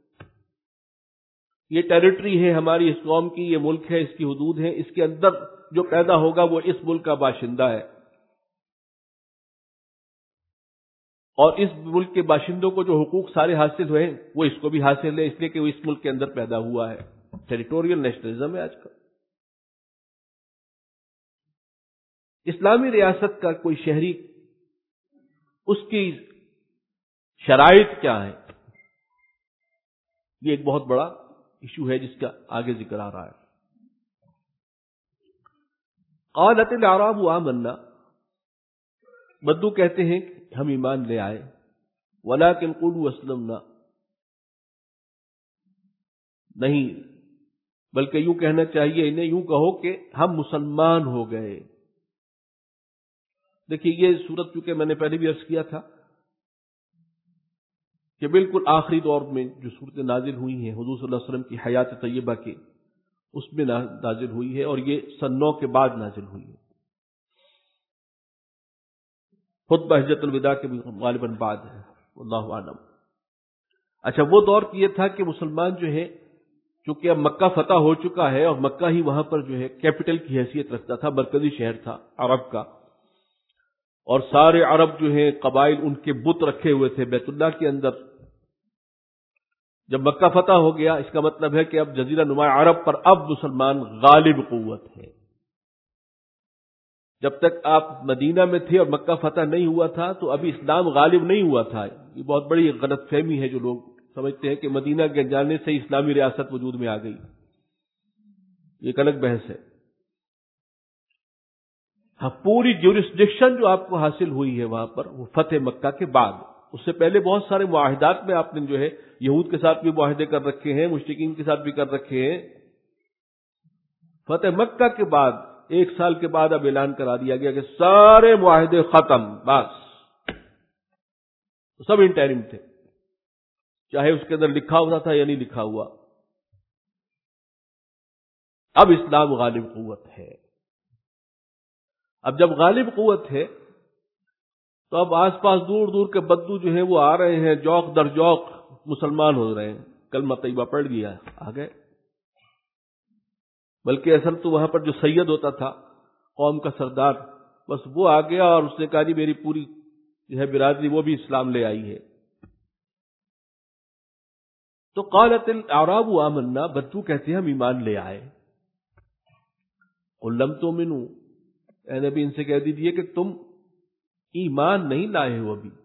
یہ ٹیریٹری ہے ہماری اس قوم کی، یہ ملک ہے، اس کی حدود ہیں، اس کے اندر جو پیدا ہوگا وہ اس ملک کا باشندہ ہے، اور اس ملک کے باشندوں کو جو حقوق سارے حاصل ہوئے ہیں وہ اس کو بھی حاصل ہے، اس لیے کہ وہ اس ملک کے اندر پیدا ہوا ہے. ٹیریٹوریل نیشنلزم ہے آج کل. اسلامی ریاست کا کوئی شہری، اس کی شرائط کیا ہے؟ یہ ایک بہت بڑا ایشو ہے جس کا آگے ذکر آ رہا ہے. قالت الاعراب آمنا، بدو کہتے ہیں کہ ہم ایمان لے آئے. ولکن قولوا اسلمنا، نہیں بلکہ یوں کہنا چاہیے انہیں، یوں کہو کہ ہم مسلمان ہو گئے. دیکھیے یہ صورت چونکہ میں نے پہلے بھی عرض کیا تھا کہ بالکل آخری دور میں جو صورتیں نازل ہوئی ہیں حضور صلی اللہ علیہ وسلم کی حیات طیبہ کے، اس میں نازل ہوئی ہے، اور یہ سن نو کے بعد نازل ہوئی ہے. خطبہ حجۃ الوداع کے بھی غالباً بعد ہے، واللہ اعلم. اچھا، وہ دور کی یہ تھا کہ مسلمان جو ہے، چونکہ اب مکہ فتح ہو چکا ہے اور مکہ ہی وہاں پر جو ہے کیپٹل کی حیثیت رکھتا تھا، مرکزی شہر تھا عرب کا، اور سارے عرب جو ہیں قبائل ان کے بت رکھے ہوئے تھے بیت اللہ کے اندر. جب مکہ فتح ہو گیا اس کا مطلب ہے کہ اب جزیرہ نما عرب پر اب مسلمان غالب قوت ہے. جب تک آپ مدینہ میں تھے اور مکہ فتح نہیں ہوا تھا تو ابھی اسلام غالب نہیں ہوا تھا. یہ بہت بڑی غلط فہمی ہے جو لوگ سمجھتے ہیں کہ مدینہ کے جانے سے اسلامی ریاست وجود میں آ گئی. یہ ایک الگ بحث ہے. ہاں، پوری جورسڈکشن جو آپ کو حاصل ہوئی ہے وہاں پر وہ فتح مکہ کے بعد. اس سے پہلے بہت سارے معاہدات میں آپ نے جو ہے یہود کے ساتھ بھی معاہدے کر رکھے ہیں، مشرکین کے ساتھ بھی کر رکھے ہیں. فتح مکہ کے بعد ایک سال کے بعد اب اعلان کرا دیا گیا کہ سارے معاہدے ختم، بس سب انٹرم تھے، چاہے اس کے اندر لکھا ہوا تھا یا نہیں لکھا ہوا. اب اسلام غالب قوت ہے. اب جب غالب قوت ہے تو اب آس پاس دور دور کے بدو جو ہیں وہ آ رہے ہیں، جوق در جوق مسلمان ہو رہے ہیں، کلمہ طیبہ پڑھ لیا، آ گئے. بلکہ اصل تو وہاں پر جو سید ہوتا تھا قوم کا سردار، بس وہ آ گیا اور اس نے کہا جی میری پوری جو ہے برادری وہ بھی اسلام لے آئی ہے. تو قالت الاعراب آمنا، بدو کہتے ہیں ہم ایمان لے آئے. قل لم تؤمنوا، اے نبی ان سے کہہ دیجئے کہ تم ایمان نہیں لائے ہو ابھی.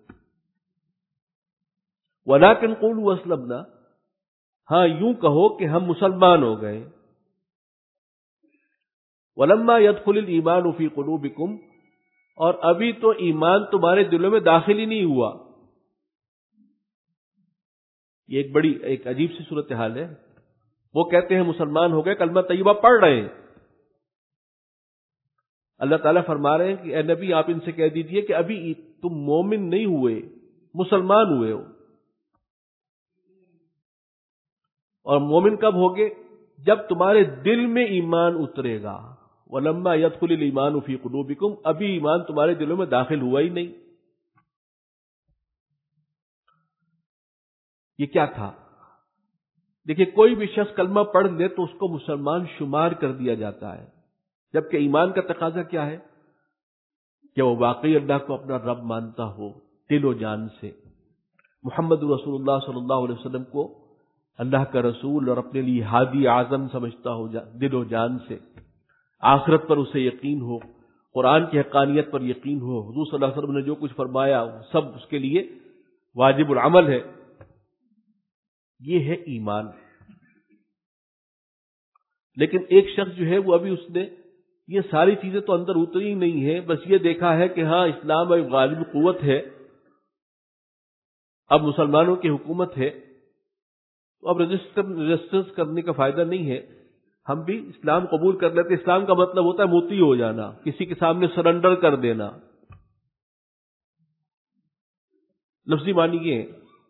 ولکن قولوا اسلمنا، ہاں یوں کہو کہ ہم مسلمان ہو گئے. وَلَمَّا يَدْخُلِ الْإِيمَانُ فِي قُلُوبِكُمْ، اور ابھی تو ایمان تمہارے دلوں میں داخل ہی نہیں ہوا. یہ ایک بڑی ایک عجیب سی صورتحال ہے. وہ کہتے ہیں مسلمان ہو گئے، کلمہ طیبہ پڑھ رہے ہیں. اللہ تعالیٰ فرما رہے ہیں کہ اے نبی آپ ان سے کہہ دیجئے کہ ابھی تم مومن نہیں ہوئے، مسلمان ہوئے ہو. اور مومن کب ہوگے؟ جب تمہارے دل میں ایمان اترے گا. وَلَمَّا يَدْخُلِ الْإِيمَانُ فِي قُلُوبِكُمْ، ابھی ایمان تمہارے دلوں میں داخل ہوا ہی نہیں. یہ کیا تھا؟ دیکھیے، کوئی بھی شخص کلمہ پڑھ لے تو اس کو مسلمان شمار کر دیا جاتا ہے، جبکہ ایمان کا تقاضا کیا ہے کہ وہ واقعی اللہ کو اپنا رب مانتا ہو دل و جان سے، محمد رسول اللہ صلی اللہ علیہ وسلم کو اللہ کا رسول اور اپنے لیے ہادی اعظم سمجھتا ہو دل و جان سے، آخرت پر اسے یقین ہو، قرآن کی حقانیت پر یقین ہو، حضور صلی اللہ علیہ وسلم نے جو کچھ فرمایا سب اس کے لیے واجب العمل ہے. یہ ہے ایمان. لیکن ایک شخص جو ہے وہ ابھی اس نے یہ ساری چیزیں تو اندر اتری ہی نہیں ہے، بس یہ دیکھا ہے کہ ہاں اسلام ایک غالب قوت ہے، اب مسلمانوں کی حکومت ہے، تو اب رجسٹر کرنے کا فائدہ نہیں ہے، ہم بھی اسلام قبول کر لیتے. اسلام کا مطلب ہوتا ہے موتی ہو جانا، کسی کے سامنے سرنڈر کر دینا. لفظی معنی یہ ہے.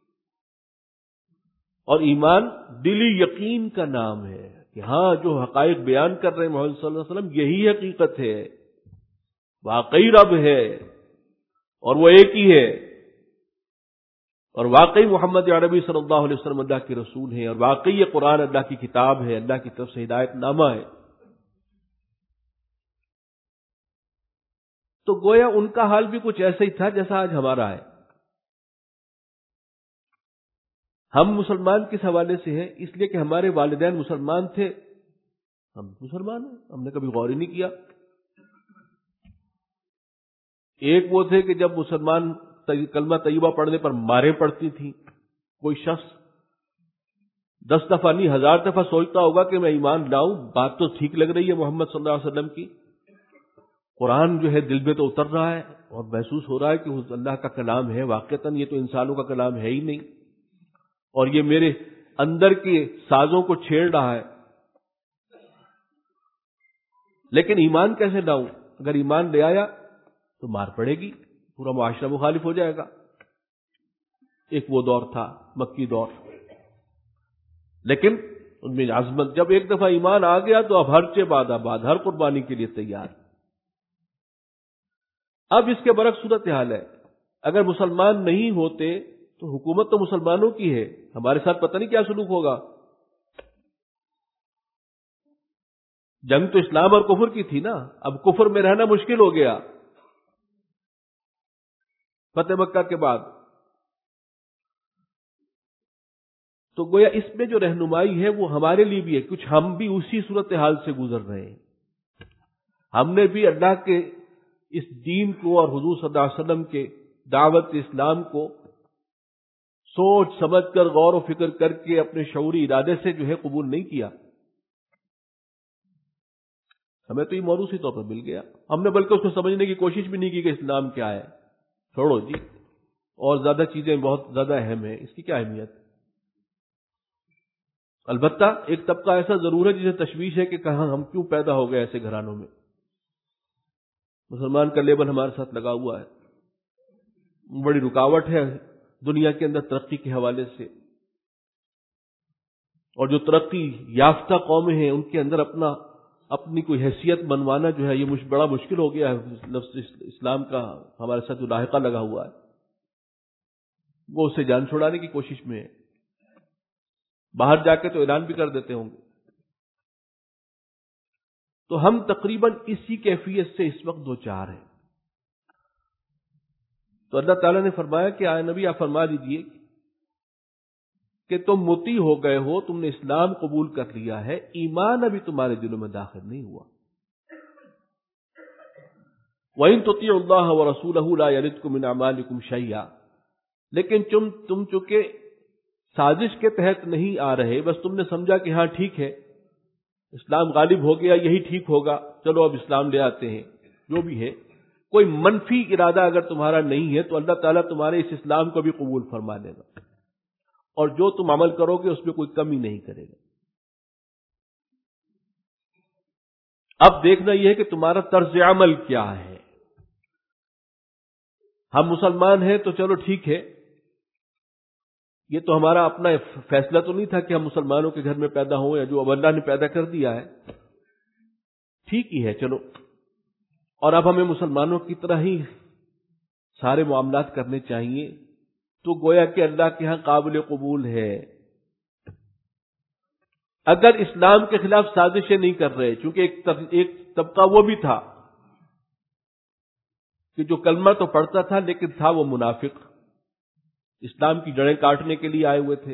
اور ایمان دلی یقین کا نام ہے کہ ہاں جو حقائق بیان کر رہے ہیں محمد صلی اللہ علیہ وسلم یہی حقیقت ہے، واقعی رب ہے اور وہ ایک ہی ہے، اور واقعی محمد عربی صلی اللہ علیہ وسلم اللہ کے رسول ہیں، اور واقعی یہ قرآن اللہ کی کتاب ہے، اللہ کی طرف سے ہدایت نامہ ہے. تو گویا ان کا حال بھی کچھ ایسا ہی تھا جیسا آج ہمارا ہے. ہم مسلمان کس حوالے سے ہیں؟ اس لیے کہ ہمارے والدین مسلمان تھے، ہم مسلمان ہیں، ہم نے کبھی غور ہی نہیں کیا. ایک وہ تھے کہ جب مسلمان کلمہ طیبہ پڑھنے پر مارے پڑتی تھیں، کوئی شخص دس دفعہ نہیں ہزار دفعہ سوچتا ہوگا کہ میں ایمان لاؤں، بات تو ٹھیک لگ رہی ہے محمد صلی اللہ علیہ وسلم کی، قرآن جو ہے دل میں تو اتر رہا ہے اور محسوس ہو رہا ہے کہ اللہ کا کلام ہے، واقعتاً یہ تو انسانوں کا کلام ہے ہی نہیں، اور یہ میرے اندر کے سازوں کو چھیڑ رہا ہے. لیکن ایمان کیسے لاؤں؟ اگر ایمان لے آیا تو مار پڑے گی، پورا معاشرہ مخالف ہو جائے گا. ایک وہ دور تھا مکی دور، لیکن ان میں عظمت، جب ایک دفعہ ایمان آ گیا تو اب ہر چے بعد آباد، ہر قربانی کے لیے تیار. اب اس کے برعکس صورتحال ہے. اگر مسلمان نہیں ہوتے تو حکومت تو مسلمانوں کی ہے، ہمارے ساتھ پتہ نہیں کیا سلوک ہوگا. جنگ تو اسلام اور کفر کی تھی نا، اب کفر میں رہنا مشکل ہو گیا فتح مکہ کے بعد. تو گویا اس میں جو رہنمائی ہے وہ ہمارے لیے بھی ہے، کچھ ہم بھی اسی صورتحال سے گزر رہے ہیں. ہم نے بھی اللہ کے اس دین کو اور حضور صلی اللہ علیہ وسلم کے دعوت اسلام کو سوچ سمجھ کر غور و فکر کر کے اپنے شعوری ارادے سے جو ہے قبول نہیں کیا. ہمیں تو یہ موروثی طور پر مل گیا، ہم نے بلکہ اس کو سمجھنے کی کوشش بھی نہیں کی کہ اسلام کیا ہے. چھوڑو جی، اور زیادہ چیزیں بہت زیادہ اہم ہیں، اس کی کیا اہمیت. البتہ ایک طبقہ ایسا ضرور ہے جسے تشویش ہے کہ کہاں ہم کیوں پیدا ہو گئے ایسے گھرانوں میں. مسلمان کا لیبل ہمارے ساتھ لگا ہوا ہے، بڑی رکاوٹ ہے دنیا کے اندر ترقی کے حوالے سے. اور جو ترقی یافتہ قومیں ہیں ان کے اندر اپنا اپنی کوئی حیثیت بنوانا جو ہے یہ مش بڑا مشکل ہو گیا ہے. لفظ اسلام کا ہمارے ساتھ جو لاحقہ لگا ہوا ہے وہ اسے جان چھڑانے کی کوشش میں ہے. باہر جا کے تو اعلان بھی کر دیتے ہوں گے. تو ہم تقریباً اسی کیفیت سے اس وقت دو چار ہیں. تو اللہ تعالیٰ نے فرمایا کہ آئے نبی آپ فرما دیجئے کہ تم مطیع ہو گئے ہو، تم نے اسلام قبول کر لیا ہے، ایمان ابھی تمہارے دلوں میں داخل نہیں ہوا. وَإِن تُطِيعُوا اللَّهَ وَرَسُولَهُ لَا يَلِدْكُم مِّنْ أَعْمَالِكُمْ شَيْئًا، لیکن تم تم چونکہ سازش کے تحت نہیں آ رہے، بس تم نے سمجھا کہ ہاں ٹھیک ہے اسلام غالب ہو گیا، یہی ٹھیک ہوگا، چلو اب اسلام لے آتے ہیں، جو بھی ہے، کوئی منفی ارادہ اگر تمہارا نہیں ہے تو اللہ تعالیٰ تمہارے اس اسلام کو بھی قبول فرما لے گا، اور جو تم عمل کرو گے اس میں کوئی کمی نہیں کرے گا۔ اب دیکھنا یہ ہے کہ تمہارا طرز عمل کیا ہے۔ ہم مسلمان ہیں تو چلو ٹھیک ہے، یہ تو ہمارا اپنا فیصلہ تو نہیں تھا کہ ہم مسلمانوں کے گھر میں پیدا ہوں، یا جو اب اللہ نے پیدا کر دیا ہے ٹھیک ہی ہے، چلو، اور اب ہمیں مسلمانوں کی طرح ہی سارے معاملات کرنے چاہیے، تو گویا کہ اللہ کے ہاں قابل قبول ہے۔ اگر اسلام کے خلاف سازشیں نہیں کر رہے، چونکہ ایک ایک طبقہ وہ بھی تھا کہ جو کلمہ تو پڑھتا تھا لیکن تھا وہ منافق، اسلام کی جڑیں کاٹنے کے لیے آئے ہوئے تھے،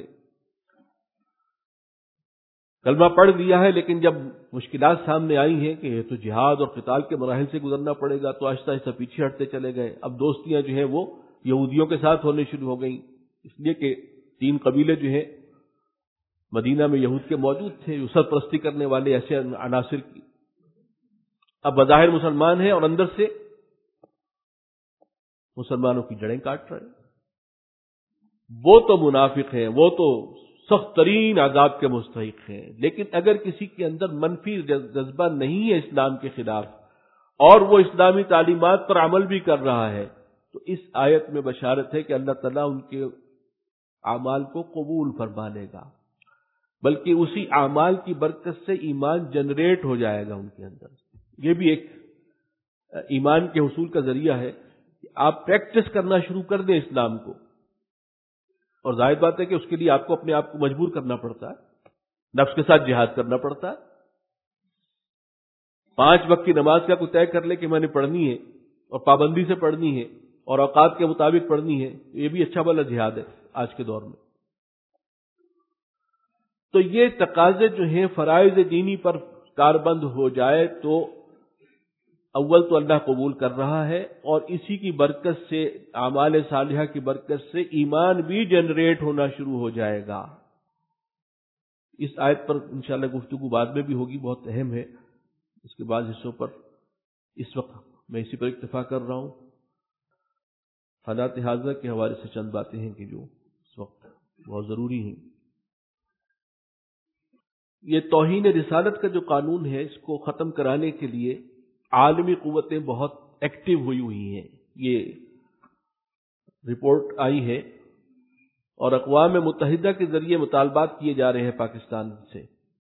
کلمہ پڑھ لیا ہے لیکن جب مشکلات سامنے آئی ہیں کہ یہ تو جہاد اور قتال کے مراحل سے گزرنا پڑے گا تو آہستہ آہستہ پیچھے ہٹتے چلے گئے۔ اب دوستیاں جو ہیں وہ یہودیوں کے ساتھ ہونے شروع ہو گئیں، اس لیے کہ تین قبیلے جو ہیں مدینہ میں یہود کے موجود تھے، یوسف پرستی کرنے والے ایسے عناصر کی، اب بظاہر مسلمان ہیں اور اندر سے مسلمانوں کی جڑیں کاٹ رہے ہیں، وہ تو منافق ہیں، وہ تو سخت ترین عذاب کے مستحق ہیں۔ لیکن اگر کسی کے اندر منفی جذبہ نہیں ہے اسلام کے خلاف اور وہ اسلامی تعلیمات پر عمل بھی کر رہا ہے تو اس آیت میں بشارت ہے کہ اللہ تعالیٰ ان کے اعمال کو قبول فرما لے گا، بلکہ اسی اعمال کی برکت سے ایمان جنریٹ ہو جائے گا ان کے اندر۔ یہ بھی ایک ایمان کے حصول کا ذریعہ ہے کہ آپ پریکٹس کرنا شروع کر دیں اسلام کو، اور ظاہر بات ہے کہ اس کے لیے آپ کو اپنے آپ کو مجبور کرنا پڑتا ہے، نفس کے ساتھ جہاد کرنا پڑتا ہے۔ پانچ وقت کی نماز کا کوئی طے کر لے کہ میں نے پڑھنی ہے اور پابندی سے پڑھنی ہے اور اوقات کے مطابق پڑھنی ہے، یہ بھی اچھا بھلا جہاد ہے آج کے دور میں۔ تو یہ تقاضے جو ہیں فرائض دینی پر کاربند ہو جائے تو اول تو اللہ قبول کر رہا ہے، اور اسی کی برکت سے، اعمال صالحہ کی برکت سے ایمان بھی جنریٹ ہونا شروع ہو جائے گا۔ اس آیت پر انشاءاللہ گفتگو بعد میں بھی ہوگی، بہت اہم ہے، اس کے بعد حصوں پر اس وقت میں اسی پر اکتفا کر رہا ہوں۔ حالات حاضرہ کے حوالے سے چند باتیں ہیں کہ جو اس وقت بہت ضروری ہیں۔ یہ توہین رسالت کا جو قانون ہے، اس کو ختم کرانے کے لیے عالمی قوتیں بہت ایکٹیو ہوئی ہوئی ہیں۔ یہ رپورٹ آئی ہے اور اقوام متحدہ کے ذریعے مطالبات کیے جا رہے ہیں پاکستان سے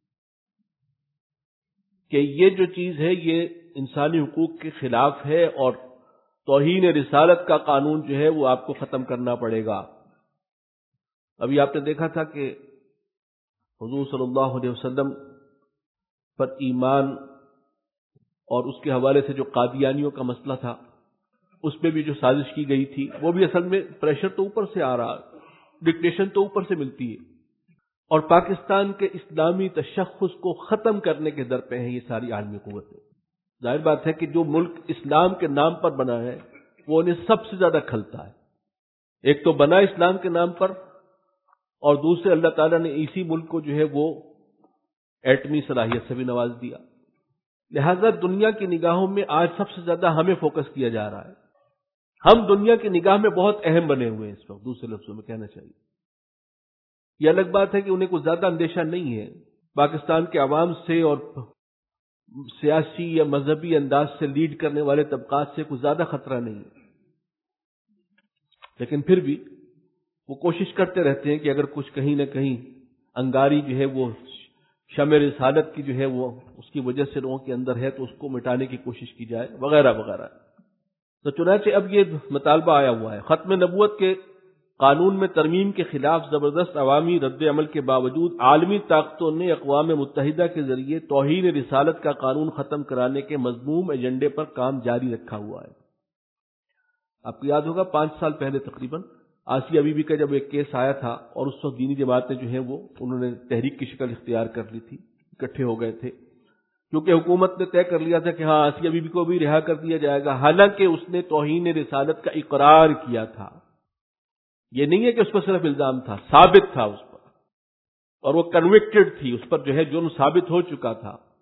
کہ یہ جو چیز ہے یہ انسانی حقوق کے خلاف ہے، اور توہین رسالت کا قانون جو ہے وہ آپ کو ختم کرنا پڑے گا۔ ابھی آپ نے دیکھا تھا کہ حضور صلی اللہ علیہ وسلم پر ایمان اور اس کے حوالے سے جو قادیانیوں کا مسئلہ تھا، اس پہ بھی جو سازش کی گئی تھی، وہ بھی اصل میں پریشر تو اوپر سے آ رہا، ڈکٹیشن تو اوپر سے ملتی ہے، اور پاکستان کے اسلامی تشخص کو ختم کرنے کے در پہ ہیں یہ ساری عالمی قوتیں۔ ظاہر بات ہے کہ جو ملک اسلام کے نام پر بنا ہے وہ انہیں سب سے زیادہ کھلتا ہے۔ ایک تو بنا اسلام کے نام پر، اور دوسرے اللہ تعالیٰ نے اسی ملک کو جو ہے وہ ایٹمی صلاحیت سے بھی نواز دیا، لہذا دنیا کی نگاہوں میں آج سب سے زیادہ ہمیں فوکس کیا جا رہا ہے۔ ہم دنیا کی نگاہ میں بہت اہم بنے ہوئے ہیں اس وقت، دوسرے لفظوں میں کہنا چاہیے۔ یہ الگ بات ہے کہ انہیں کوئی زیادہ اندیشہ نہیں ہے پاکستان کے عوام سے، اور سیاسی یا مذہبی انداز سے لیڈ کرنے والے طبقات سے کوئی زیادہ خطرہ نہیں ہے، لیکن پھر بھی وہ کوشش کرتے رہتے ہیں کہ اگر کچھ کہیں نہ کہیں انگاری جو ہے وہ شمع رسالت کی جو ہے وہ اس کی وجہ سے لوگوں کے اندر ہے تو اس کو مٹانے کی کوشش کی جائے وغیرہ وغیرہ۔ تو چنانچہ اب یہ مطالبہ آیا ہوا ہے۔ ختم نبوت کے قانون میں ترمیم کے خلاف زبردست عوامی رد عمل کے باوجود عالمی طاقتوں نے اقوام متحدہ کے ذریعے توہین رسالت کا قانون ختم کرانے کے مذموم ایجنڈے پر کام جاری رکھا ہوا ہے۔ آپ کو یاد ہوگا پانچ سال پہلے تقریباً آسیہ بی بی کا جب ایک کیس آیا تھا، اور اس وقت دینی جماعتیں جو ہیں وہ انہوں نے تحریک کی شکل اختیار کر لی تھی، اکٹھے ہو گئے تھے، کیونکہ حکومت نے طے کر لیا تھا کہ ہاں آسیہ بی بی کو بھی رہا کر دیا جائے گا، حالانکہ اس نے توہین رسالت کا اقرار کیا تھا۔ یہ نہیں ہے کہ اس پر صرف الزام تھا، ثابت تھا اس پر، اور وہ کنوکٹڈ تھی، اس پر جو ہے جرم ثابت ہو چکا تھا۔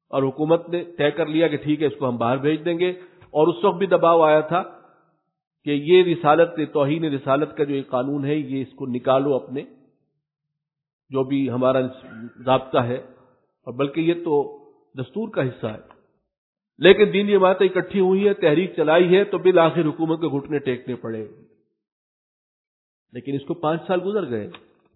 اور حکومت نے طے کر لیا کہ ٹھیک ہے اس کو ہم باہر بھیج دیں گے، اور اس وقت بھی دباؤ آیا تھا کہ یہ رسالت توہین رسالت کا جو یہ قانون ہے یہ اس کو نکالو اپنے جو بھی ہمارا ضابطہ ہے، اور بلکہ یہ تو دستور کا حصہ ہے۔ لیکن دینی جماعتیں اکٹھی ہوئی ہیں، تحریک چلائی ہے، تو بالآخر حکومت کے گھٹنے ٹیکنے پڑے، لیکن اس کو پانچ سال گزر گئے،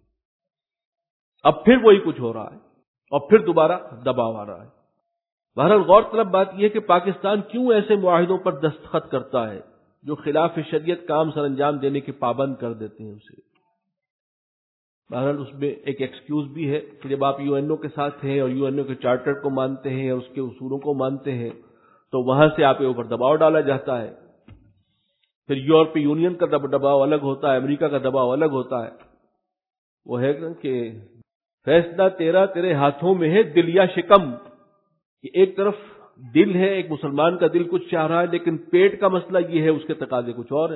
اب پھر وہی کچھ ہو رہا ہے اور پھر دوبارہ دباؤ آ رہا ہے۔ بہرحال غور طلب بات یہ ہے کہ پاکستان کیوں ایسے معاہدوں پر دستخط کرتا ہے جو خلاف شریعت کام سر انجام دینے کے پابند کر دیتے ہیں اسے۔ بہرحال اس میں ایک ایکسکیوز بھی ہے کہ جب آپ یو این او کے ساتھ ہیں اور یو این او کے چارٹر کو مانتے ہیں اور اس کے اصولوں کو مانتے ہیں تو وہاں سے آپ کے اوپر دباؤ ڈالا جاتا ہے۔ پھر یورپی یونین کا دباؤ الگ ہوتا ہے، امریکہ کا دباؤ الگ ہوتا ہے۔ وہ ہے کہ فیصلہ تیرا تیرے ہاتھوں میں ہے دل یا شکم، کہ ایک طرف دل ہے، ایک مسلمان کا دل کچھ چاہ رہا ہے، لیکن پیٹ کا مسئلہ یہ ہے، اس کے تقاضے کچھ اور ہیں۔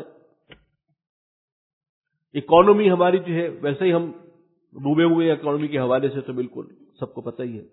اکانومی ہماری جو ہے ویسے ہی ہم ڈوبے ہوئے ہیں اکانومی کے حوالے سے، تو بالکل سب کو پتہ ہی ہے۔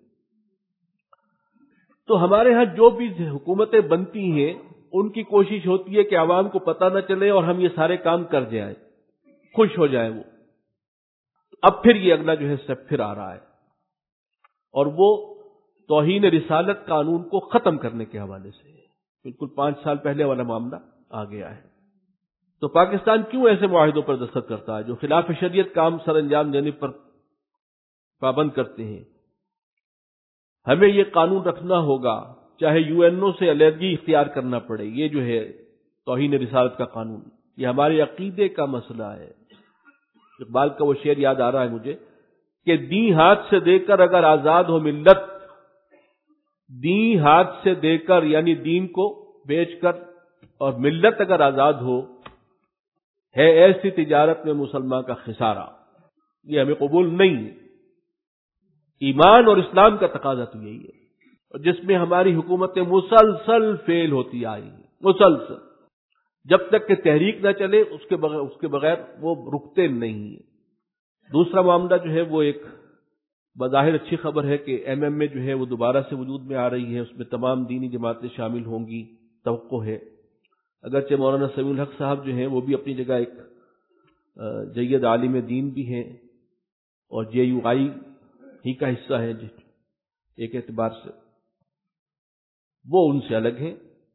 تو ہمارے ہاں جو بھی حکومتیں بنتی ہیں ان کی کوشش ہوتی ہے کہ عوام کو پتہ نہ چلے اور ہم یہ سارے کام کر جائیں، خوش ہو جائیں وہ۔ اب پھر یہ اگلا جو ہے سٹیپ پھر آ رہا ہے، اور وہ توہین رسالت قانون کو ختم کرنے کے حوالے سے ہے۔ بالکل پانچ سال پہلے والا معاملہ آ گیا ہے۔ تو پاکستان کیوں ایسے معاہدوں پر دستخط کرتا ہے جو خلاف شریعت کام سر انجام دینے پر پابند کرتے ہیں؟ ہمیں یہ قانون رکھنا ہوگا، چاہے یو این او سے علیحدگی اختیار کرنا پڑے۔ یہ جو ہے توہین رسالت کا قانون، یہ ہمارے عقیدے کا مسئلہ ہے۔ اقبال کا وہ شعر یاد آ رہا ہے مجھے کہ دی ہاتھ سے دے کر اگر آزاد ہو ملت، دی ہاتھ سے دے کر یعنی دین کو بیچ کر، اور ملت اگر آزاد ہو، ہے ایسی تجارت میں مسلمان کا خسارہ۔ یہ ہمیں قبول نہیں ہے۔ ایمان اور اسلام کا تقاضا تو یہی ہے، اور جس میں ہماری حکومتیں مسلسل فیل ہوتی آئی ہیں، مسلسل، جب تک کہ تحریک نہ چلے اس کے بغیر اس کے بغیر وہ رکتے نہیں ہیں۔ دوسرا معاملہ جو ہے وہ ایک بظاہر اچھی خبر ہے کہ ایم ایم اے جو ہے وہ دوبارہ سے وجود میں آ رہی ہے، اس میں تمام دینی جماعتیں شامل ہوں گی، توقع ہے۔ اگرچہ مولانا سمیع الحق صاحب جو ہیں وہ بھی اپنی جگہ ایک جید عالم دین بھی ہیں اور جے یو آئی ہی کا حصہ ہے ایک اعتبار سے، وہ ان سے الگ ہیں۔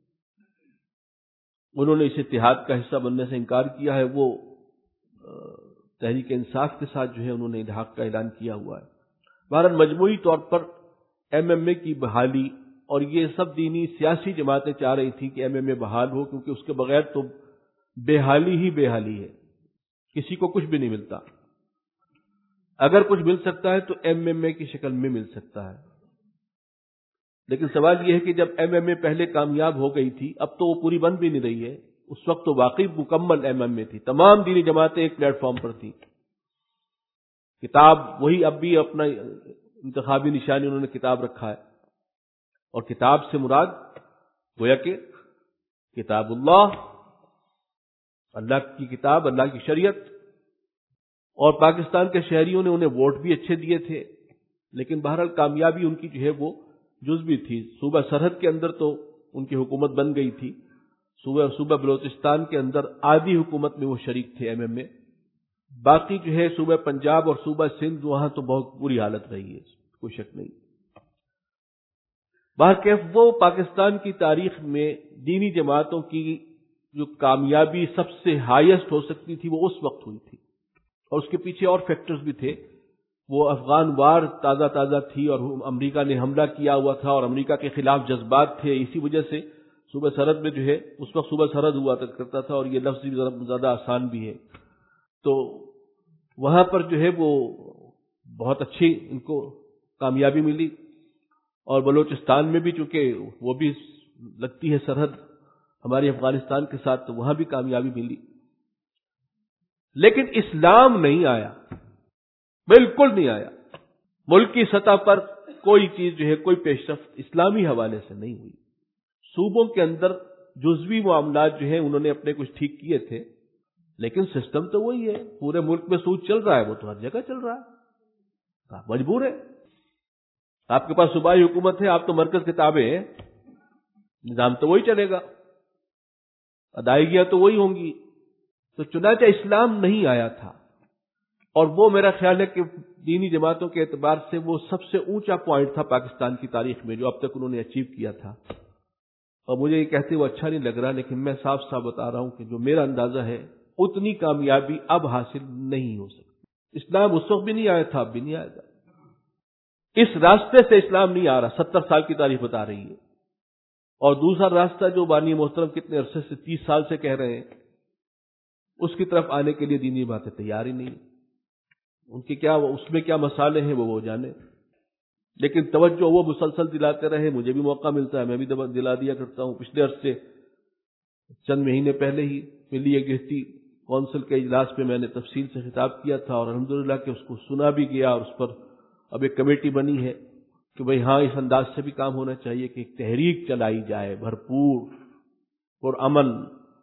انہوں نے اس اتحاد کا حصہ بننے سے انکار کیا ہے، وہ تحریک انصاف کے ساتھ جو ہے انہوں نے الحاق کا اعلان کیا ہوا ہے۔ بہرحال مجموعی طور پر ایم ایم اے کی بحالی، اور یہ سب دینی سیاسی جماعتیں چاہ رہی تھیں کہ ایم ایم اے بحال ہو، کیونکہ اس کے بغیر تو بے حالی ہی بے حالی ہے، کسی کو کچھ بھی نہیں ملتا۔ اگر کچھ مل سکتا ہے تو ایم ایم اے کی شکل میں مل سکتا ہے، لیکن سوال یہ ہے کہ جب ایم ایم اے پہلے کامیاب ہو گئی تھی، اب تو وہ پوری بن بھی نہیں رہی ہے۔ اس وقت تو واقعی مکمل ایم ایم اے تھی، تمام دینی جماعتیں ایک پلیٹ فارم پر تھیں۔ کتاب وہی، اب بھی اپنا انتخابی نشانی انہوں نے کتاب رکھا ہے، اور کتاب سے مراد گویا کہ کتاب اللہ، اللہ کی کتاب، اللہ کی شریعت۔ اور پاکستان کے شہریوں نے انہیں ووٹ بھی اچھے دیے تھے، لیکن بہرحال کامیابی ان کی جو ہے وہ جزوی تھی۔ صوبہ سرحد کے اندر تو ان کی حکومت بن گئی تھی، صوبہ صوبہ بلوچستان کے اندر آدھی حکومت میں وہ شریک تھے ایم ایم اے، باقی جو ہے صوبہ پنجاب اور صوبہ سندھ وہاں تو بہت بری حالت رہی ہے، کوئی شک نہیں۔ باہرکیف وہ پاکستان کی تاریخ میں دینی جماعتوں کی جو کامیابی سب سے ہائیسٹ ہو سکتی تھی وہ اس وقت ہوئی تھی، اور اس کے پیچھے اور فیکٹرز بھی تھے۔ وہ افغان وار تازہ تازہ تھی اور امریکہ نے حملہ کیا ہوا تھا اور امریکہ کے خلاف جذبات تھے، اسی وجہ سے صوبہ سرحد میں جو ہے اس وقت صوبہ سرحد ہوا کرتا تھا، اور یہ لفظ بھی زیادہ آسان بھی ہے۔ تو وہاں پر جو ہے وہ بہت اچھی ان کو کامیابی ملی، اور بلوچستان میں بھی چونکہ وہ بھی لگتی ہے سرحد ہماری افغانستان کے ساتھ، تو وہاں بھی کامیابی ملی۔ لیکن اسلام نہیں آیا، بالکل نہیں آیا۔ ملک کی سطح پر کوئی چیز جو ہے، کوئی پیش رفت اسلامی حوالے سے نہیں ہوئی۔ صوبوں کے اندر جزوی معاملات جو ہیں انہوں نے اپنے کچھ ٹھیک کیے تھے، لیکن سسٹم تو وہی ہے۔ پورے ملک میں سود چل رہا ہے، وہ تو ہر جگہ چل رہا ہے، آپ مجبور ہے۔ آپ کے پاس صوبائی حکومت ہے، آپ تو مرکز کے تابع ہیں، نظام تو وہی چلے گا، ادائیگیاں تو وہی ہوں گی۔ تو چنانچہ اسلام نہیں آیا تھا، اور وہ میرا خیال ہے کہ دینی جماعتوں کے اعتبار سے وہ سب سے اونچا پوائنٹ تھا پاکستان کی تاریخ میں جو اب تک انہوں نے اچیو کیا تھا۔ اور مجھے یہ کہتے وہ اچھا نہیں لگ رہا، لیکن میں صاف صاف بتا رہا ہوں کہ جو میرا اندازہ ہے اتنی کامیابی اب حاصل نہیں ہو سکتی۔ اسلام اس وقت بھی نہیں آیا تھا، اب بھی نہیں آئے گا۔ اس راستے سے اسلام نہیں آ رہا، ستر سال کی تاریخ بتا رہی ہے۔ اور دوسرا راستہ جو بانی محترم کتنے عرصے سے، تیس سال سے کہہ رہے ہیں، اس کی طرف آنے کے لیے دینی باتیں تیار ہی نہیں۔ ان کے کیا، اس میں کیا مسالے ہیں وہ وہ جانے، لیکن توجہ وہ مسلسل دلاتے رہے۔ مجھے بھی موقع ملتا ہے، میں بھی دلا دیا کرتا ہوں۔ پچھلے عرصے چند مہینے پہلے ہی ملی یکجہتی کونسل کے اجلاس میں میں نے تفصیل سے خطاب کیا تھا، اور الحمدللہ کہ اس کو سنا بھی گیا، اور اس پر اب ایک کمیٹی بنی ہے کہ بھئی ہاں اس انداز سے بھی کام ہونا چاہیے کہ ایک تحریک چلائی جائے بھرپور پرامن،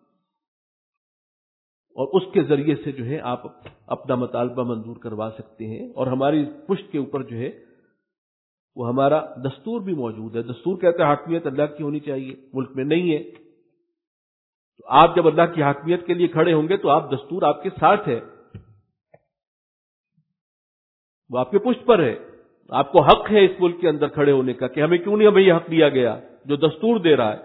اور اس کے ذریعے سے جو ہے آپ اپنا مطالبہ منظور کروا سکتے ہیں۔ اور ہماری پشت کے اوپر جو ہے وہ ہمارا دستور بھی موجود ہے۔ دستور کہتا ہے حاکمیت اللہ کی ہونی چاہیے، ملک میں نہیں ہے، تو آپ جب اللہ کی حاکمیت کے لیے کھڑے ہوں گے تو آپ دستور آپ کے ساتھ ہے، وہ آپ کے پشت پر ہے۔ آپ کو حق ہے اس ملک کے اندر کھڑے ہونے کا کہ ہمیں کیوں نہیں ہمیں یہ حق دیا گیا جو دستور دے رہا ہے۔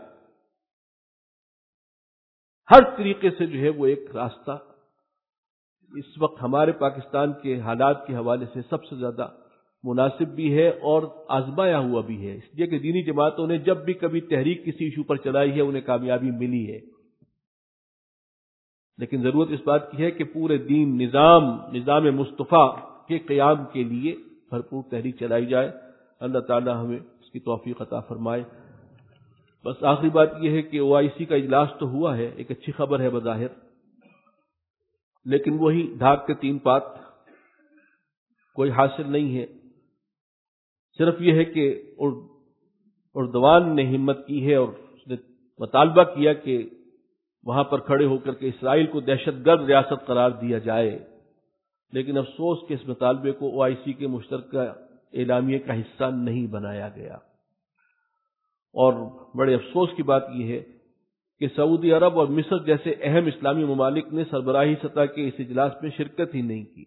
ہر طریقے سے جو ہے وہ ایک راستہ اس وقت ہمارے پاکستان کے حالات کے حوالے سے سب سے زیادہ مناسب بھی ہے اور آزمایا ہوا بھی ہے، اس لیے کہ دینی جماعتوں نے جب بھی کبھی تحریک کسی ایشو پر چلائی ہے انہیں کامیابی ملی ہے۔ لیکن ضرورت اس بات کی ہے کہ پورے دین نظام نظام مصطفیٰ کے قیام کے لیے بھرپور تحریک چلائی جائے۔ اللہ تعالی ہمیں اس کی توفیق عطا فرمائے۔ بس آخری بات یہ ہے کہ او آئی سی کا اجلاس تو ہوا ہے، ایک اچھی خبر ہے بظاہر، لیکن وہی ڈھاک کے تین پات، کوئی حاصل نہیں ہے۔ صرف یہ ہے کہ اردوان نے ہمت کی ہے اور اس نے مطالبہ کیا کہ وہاں پر کھڑے ہو کر کے اسرائیل کو دہشت گرد ریاست قرار دیا جائے، لیکن افسوس کہ اس مطالبے کو او آئی سی کے مشترکہ اعلامیے کا حصہ نہیں بنایا گیا۔ اور بڑے افسوس کی بات یہ ہے کہ سعودی عرب اور مصر جیسے اہم اسلامی ممالک نے سربراہی سطح کے اس اجلاس میں شرکت ہی نہیں کی،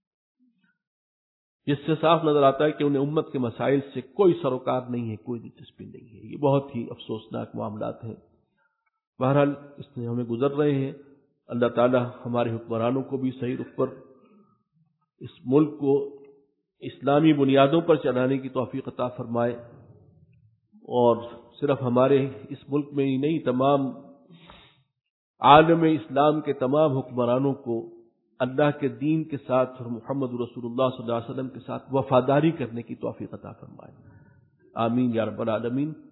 جس سے صاف نظر آتا ہے کہ انہیں امت کے مسائل سے کوئی سروکار نہیں ہے، کوئی دلچسپی نہیں ہے۔ یہ بہت ہی افسوسناک معاملات ہیں۔ بہرحال اس میں ہمیں گزر رہے ہیں۔ اللہ تعالی ہمارے حکمرانوں کو بھی صحیح رخ پر اس ملک کو اسلامی بنیادوں پر چلانے کی توفیق عطا فرمائے، اور صرف ہمارے اس ملک میں ہی نہیں، تمام عالم اسلام کے تمام حکمرانوں کو اللہ کے دین کے ساتھ اور محمد رسول اللہ صلی اللہ علیہ وسلم کے ساتھ وفاداری کرنے کی توفیق عطا فرمائے۔ آمین یا رب العالمین۔